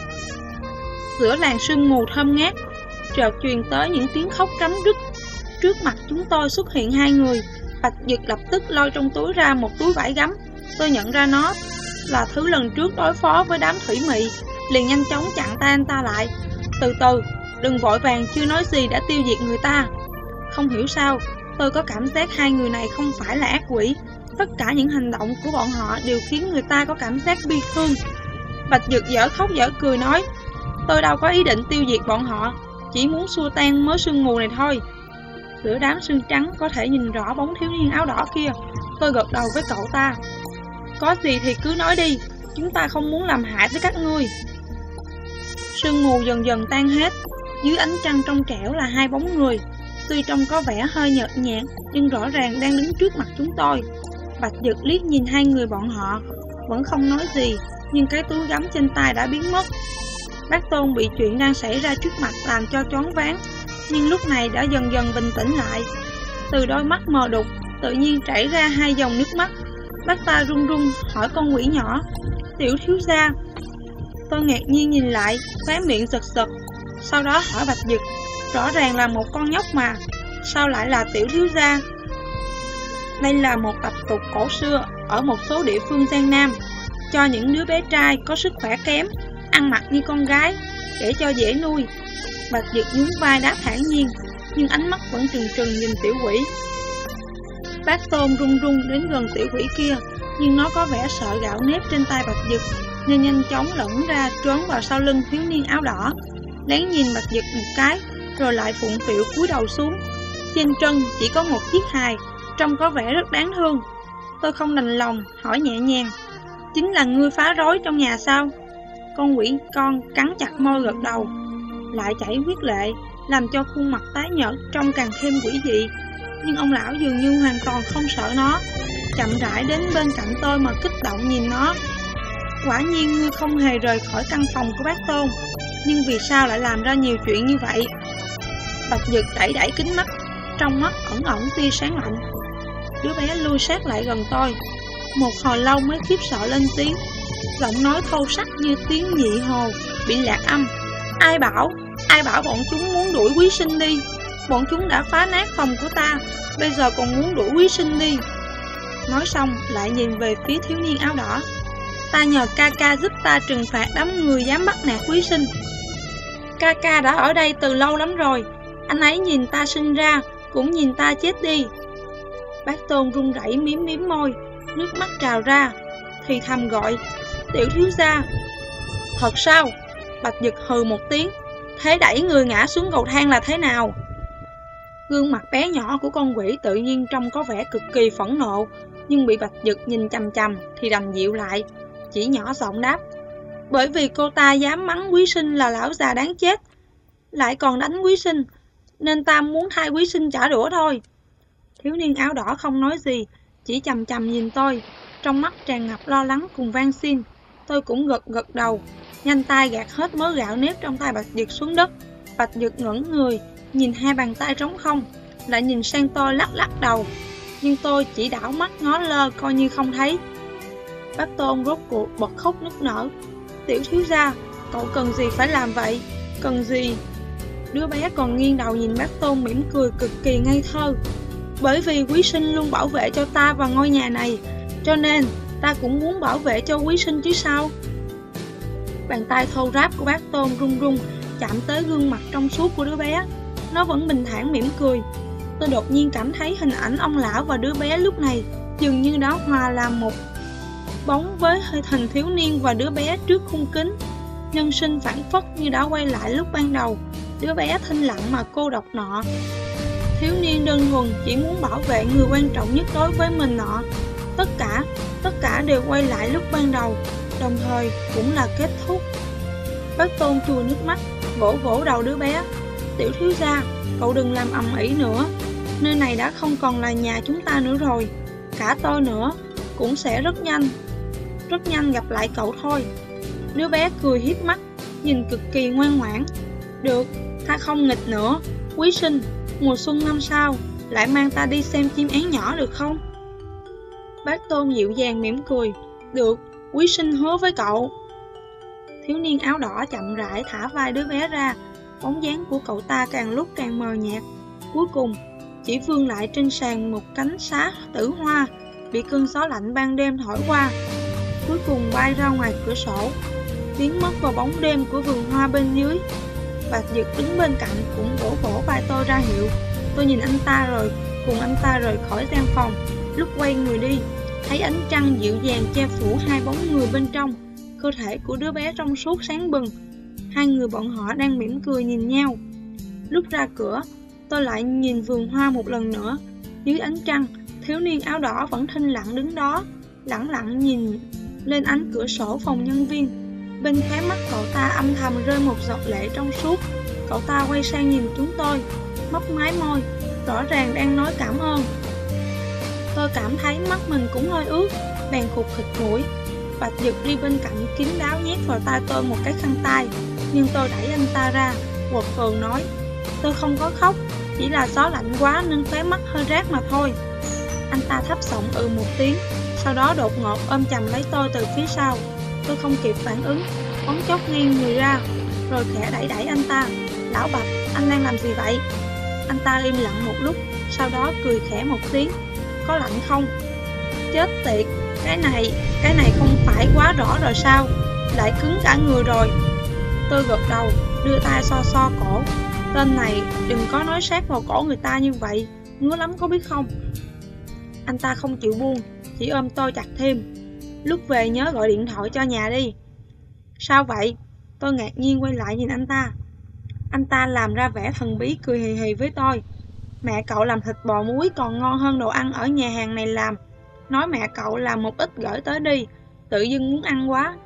Giữa làn sương mù thơm ngát, chợt truyền tới những tiếng khóc rấm rứt. Trước mặt chúng tôi xuất hiện hai người. Bạch Dực lập tức lôi trong túi ra một túi vải gấm. Tôi nhận ra nó là thứ lần trước đối phó với đám thủy mị, liền nhanh chóng chặn tay anh ta lại. Từ từ, đừng vội vàng, chưa nói gì đã tiêu diệt người ta. Không hiểu sao, tôi có cảm giác hai người này không phải là ác quỷ. Tất cả những hành động của bọn họ đều khiến người ta có cảm giác bi thương. Bạch Dực dở khóc dở cười nói, tôi đâu có ý định tiêu diệt bọn họ, chỉ muốn xua tan mớ sương mù này thôi. Giữa đám sương trắng có thể nhìn rõ bóng thiếu niên áo đỏ kia. Tôi gật đầu với cậu ta. Có gì thì cứ nói đi, chúng ta không muốn làm hại tới các ngươi. Sương mù dần dần tan hết, dưới ánh trăng trong trẻo là hai bóng người, tuy trông có vẻ hơi nhợt nhạt nhưng rõ ràng đang đứng trước mặt chúng tôi. Bạch Dực liếc nhìn hai người bọn họ, vẫn không nói gì, nhưng cái túi gấm trên tay đã biến mất. Bác Tôn bị chuyện đang xảy ra trước mặt làm cho choáng váng, nhưng lúc này đã dần dần bình tĩnh lại. Từ đôi mắt mờ đục tự nhiên chảy ra hai dòng nước mắt. Bác ta run run hỏi con quỷ nhỏ: "Tiểu thiếu gia?" Tôi ngạc nhiên nhìn lại, khóe miệng giật giật, sau đó hỏi Bạch Dực: "Rõ ràng là một con nhóc mà, sao lại là tiểu thiếu gia?" Đây là một tập tục cổ xưa ở một số địa phương Giang Nam, cho những đứa bé trai có sức khỏe kém, ăn mặc như con gái, để cho dễ nuôi. Bạch Dực nhún vai đáp thản nhiên, nhưng ánh mắt vẫn trừng trừng nhìn tiểu quỷ. Bác Tôn run run đến gần tiểu quỷ kia, nhưng nó có vẻ sợ gạo nếp trên tay Bạch Dực, nên nhanh chóng lẫn ra trốn vào sau lưng thiếu niên áo đỏ. Lén nhìn Bạch Dực một cái, rồi lại phụng phịu cúi đầu xuống. Trên chân chỉ có một chiếc hài, trông có vẻ rất đáng thương. Tôi không đành lòng, hỏi nhẹ nhàng: "Chính là ngươi phá rối trong nhà sao?" Con quỷ con cắn chặt môi gật đầu, lại chảy huyết lệ, làm cho khuôn mặt tái nhợt trông càng thêm quỷ dị. Nhưng ông lão dường như hoàn toàn không sợ nó, chậm rãi đến bên cạnh tôi mà kích động nhìn nó. "Quả nhiên ngươi không hề rời khỏi căn phòng của bác Tôn, nhưng vì sao lại làm ra nhiều chuyện như vậy?" Bạch Dực đẩy đẩy kính mắt, trong mắt ẩn ẩn tia sáng lạnh. Đứa bé lui sát lại gần tôi, một hồi lâu mới khiếp sợ lên tiếng, giọng nói thô sắc như tiếng nhị hồ bị lạc âm: Ai bảo bọn chúng muốn đuổi Quý Sinh đi? Bọn chúng đã phá nát phòng của ta, bây giờ còn muốn đuổi Quý Sinh đi." Nói xong lại nhìn về phía thiếu niên áo đỏ: "Ta nhờ ca ca giúp ta trừng phạt đám người dám bắt nạt Quý Sinh. Ca ca đã ở đây từ lâu lắm rồi, anh ấy nhìn ta sinh ra, cũng nhìn ta chết đi." Bác Tôn run rẩy miếm môi, nước mắt trào ra, thì thầm gọi: "Tiểu thiếu gia." "Thật sao?" Bạch Dực hừ một tiếng: "Thế đẩy người ngã xuống cầu thang là thế nào?" Gương mặt bé nhỏ của con quỷ tự nhiên trông có vẻ cực kỳ phẫn nộ, nhưng bị Bạch Dực nhìn chằm chằm thì đành dịu lại, chỉ nhỏ giọng đáp: "Bởi vì cô ta dám mắng Quý Sinh là lão già đáng chết, lại còn đánh Quý Sinh, nên ta muốn thay Quý Sinh trả đũa thôi." Thiếu niên áo đỏ không nói gì, chỉ chằm chằm nhìn tôi, trong mắt tràn ngập lo lắng cùng van xin. Tôi cũng gật đầu, nhanh tay gạt hết mớ gạo nếp trong tay Bạch Dực xuống đất. Bạch Dực ngẩn người, nhìn hai bàn tay trống không, lại nhìn sang tôi lắc đầu, nhưng tôi chỉ đảo mắt ngó lơ coi như không thấy. Bác Tôn rốt cuộc bật khóc nức nở: "Tiểu thiếu gia, cậu cần gì phải làm vậy? Cần gì?" Đứa bé còn nghiêng đầu nhìn bác Tôn mỉm cười cực kỳ ngây thơ: "Bởi vì Quý Sinh luôn bảo vệ cho ta và ngôi nhà này, cho nên ta cũng muốn bảo vệ cho Quý Sinh chứ sao." Bàn tay thô ráp của bác Tôn run run chạm tới gương mặt trong suốt của đứa bé. Nó vẫn bình thản mỉm cười. Tôi đột nhiên cảm thấy hình ảnh ông lão và đứa bé lúc này dường như đã hòa làm một bóng với hình thiếu niên và đứa bé trước khung kính. Nhân sinh phảng phất như đã quay lại lúc ban đầu, đứa bé thinh lặng mà cô độc nọ. Thiếu niên đơn thuần chỉ muốn bảo vệ người quan trọng nhất đối với mình nọ. Tất cả đều quay lại lúc ban đầu, đồng thời cũng là kết thúc. Bác Tôn chùi nước mắt, vỗ đầu đứa bé: "Tiểu thiếu gia, cậu đừng làm ầm ĩ nữa. Nơi này đã không còn là nhà chúng ta nữa rồi. Cả tôi nữa, cũng sẽ rất nhanh gặp lại cậu thôi." Đứa bé cười hiếp mắt, nhìn cực kỳ ngoan ngoãn: "Được, ta không nghịch nữa. Quý Sinh, mùa xuân năm sau lại mang ta đi xem chim én nhỏ được không?" Bác Tôn dịu dàng mỉm cười: "Được, Quý Sinh hứa với cậu." Thiếu niên áo đỏ chậm rãi thả vai đứa bé ra, bóng dáng của cậu ta càng lúc càng mờ nhạt, cuối cùng chỉ vương lại trên sàn một cánh sá tử hoa bị cơn gió lạnh ban đêm thổi qua, cuối cùng bay ra ngoài cửa sổ, biến mất vào bóng đêm của vườn hoa bên dưới. Bạch Dực đứng bên cạnh cũng vỗ vai tôi ra hiệu. Tôi nhìn anh ta rồi cùng anh ta rời khỏi gian phòng. Lúc quay người đi, thấy ánh trăng dịu dàng che phủ hai bóng người bên trong. Cơ thể của đứa bé trong suốt sáng bừng. Hai người bọn họ đang mỉm cười nhìn nhau. Lúc ra cửa, tôi lại nhìn vườn hoa một lần nữa. Dưới ánh trăng, thiếu niên áo đỏ vẫn thinh lặng đứng đó, lẳng lặng nhìn lên ánh cửa sổ phòng nhân viên. Bên khóe mắt cậu ta âm thầm rơi một giọt lệ trong suốt. Cậu ta quay sang nhìn chúng tôi, mấp máy môi, rõ ràng đang nói cảm ơn. Tôi cảm thấy mắt mình cũng hơi ướt, bèn khụt khịt mũi. Bạch Dực đi bên cạnh kín đáo nhét vào tay tôi một cái khăn tay, nhưng tôi đẩy anh ta ra, quật cường nói: tôi không có khóc, chỉ là gió lạnh quá nên khóe mắt hơi rát mà thôi. Anh ta thấp giọng một tiếng, sau đó đột ngột ôm chầm lấy tôi từ phía sau. Tôi không kịp phản ứng, bỗng chốc nghiêng người ra, rồi khẽ đẩy anh ta. Lão Bạch, anh đang làm gì vậy? Anh ta im lặng một lúc, sau đó cười khẽ một tiếng. Có lạnh không? Chết tiệt, cái này không phải quá rõ rồi sao? Lại cứng cả người rồi. Tôi gật đầu, đưa tay so cổ. Tên này đừng có nói sát vào cổ người ta như vậy, ngứa lắm có biết không? Anh ta không chịu buông, chỉ ôm tôi chặt thêm. Lúc về nhớ gọi điện thoại cho nhà đi. Sao vậy? Tôi ngạc nhiên quay lại nhìn anh ta. Anh ta làm ra vẻ thần bí cười hì hì với tôi. Mẹ cậu làm thịt bò muối còn ngon hơn đồ ăn ở nhà hàng này làm. Nói mẹ cậu làm một ít gửi tới đi, tự dưng muốn ăn quá.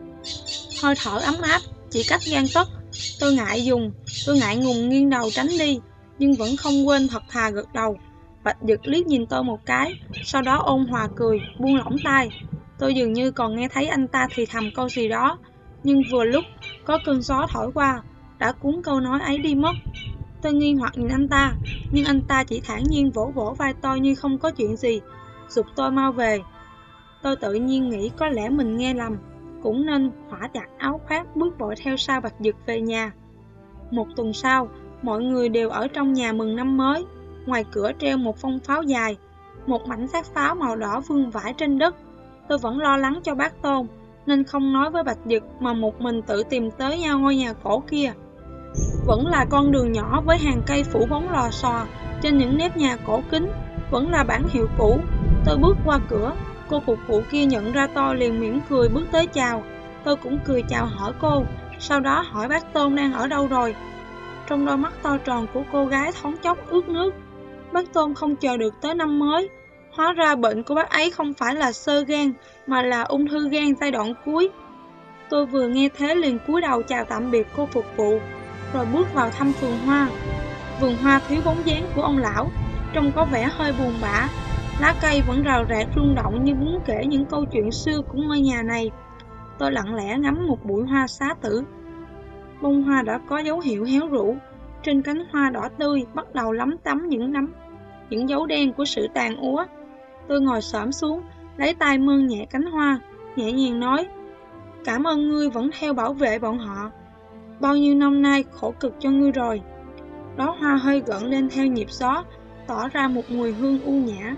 Hơi thở ấm áp, chỉ cách gan tấc. Tôi ngại ngùng nghiêng đầu tránh đi, nhưng vẫn không quên thật thà gật đầu. Bạch Dực liếc nhìn tôi một cái, sau đó ôn hòa cười, buông lỏng tay. Tôi dường như còn nghe thấy anh ta thì thầm câu gì đó, nhưng vừa lúc có cơn gió thổi qua, đã cuốn câu nói ấy đi mất. Tôi nghi hoặc nhìn anh ta, nhưng anh ta chỉ thản nhiên vỗ vỗ vai tôi như không có chuyện gì, giục tôi mau về. Tôi tự nhiên nghĩ có lẽ mình nghe lầm, cũng nên khỏa chặt áo khoác bước vội theo sau Bạch Dực về nhà. Một tuần sau, mọi người đều ở trong nhà mừng năm mới. Ngoài cửa treo một phong pháo dài, một mảnh xác pháo màu đỏ vương vãi trên đất. Tôi vẫn lo lắng cho bác Tôn, nên không nói với Bạch Dực mà một mình tự tìm tới ngôi nhà cổ kia. Vẫn là con đường nhỏ với hàng cây phủ bóng lò xò trên những nếp nhà cổ kính, vẫn là bản hiệu cũ. Tôi bước qua cửa, cô phục vụ kia nhận ra tôi liền mỉm cười bước tới chào. Tôi cũng cười chào hỏi cô, sau đó hỏi bác Tôn đang ở đâu rồi. Trong đôi mắt to tròn của cô gái thoáng chốc ướt nước. Bác Tôn không chờ được tới năm mới. Hóa ra bệnh của bác ấy không phải là xơ gan, mà là ung thư gan giai đoạn cuối. Tôi vừa nghe thế liền cúi đầu chào tạm biệt cô phục vụ, rồi bước vào thăm vườn hoa. Vườn hoa thiếu bóng dáng của ông lão, trông có vẻ hơi buồn bã. Lá cây vẫn rào rạc rung động như muốn kể những câu chuyện xưa của ngôi nhà này. Tôi lặng lẽ ngắm một bụi hoa xá tử. Bông hoa đã có dấu hiệu héo rũ. Trên cánh hoa đỏ tươi bắt đầu lấm tấm những dấu đen của sự tàn úa. Tôi ngồi xổm xuống, lấy tay mơn nhẹ cánh hoa, nhẹ nhàng nói: cảm ơn ngươi vẫn theo bảo vệ bọn họ. Bao nhiêu năm nay khổ cực cho ngươi rồi. Đóa hoa hơi gợn lên theo nhịp gió, tỏ ra một mùi hương u nhã.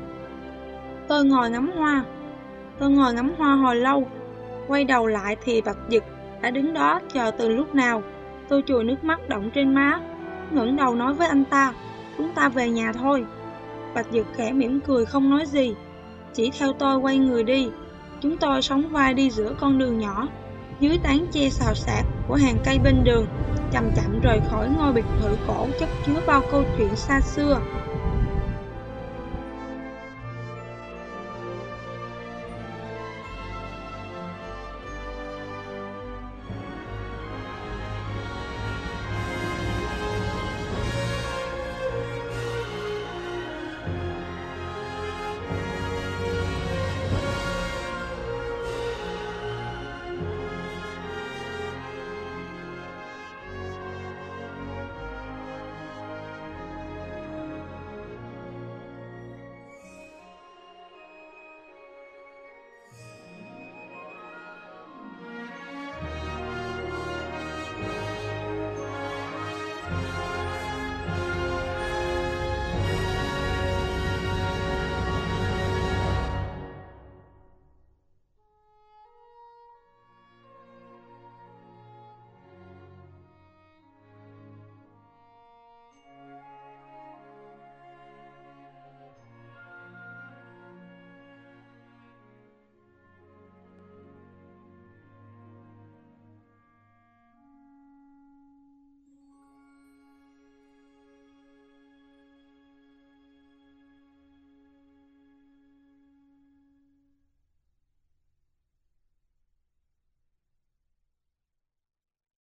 Tôi ngồi ngắm hoa hồi lâu. Quay đầu lại thì Bạch Dực đã đứng đó chờ từ lúc nào. Tôi chùi nước mắt đọng trên má, ngẩng đầu nói với anh ta: chúng ta về nhà thôi. Bạch Dực khẽ mỉm cười không nói gì, chỉ theo tôi quay người đi. Chúng tôi sóng vai đi giữa con đường nhỏ, dưới tán che xào xạc của hàng cây bên đường, chậm chậm rời khỏi ngôi biệt thự cổ chất chứa bao câu chuyện xa xưa.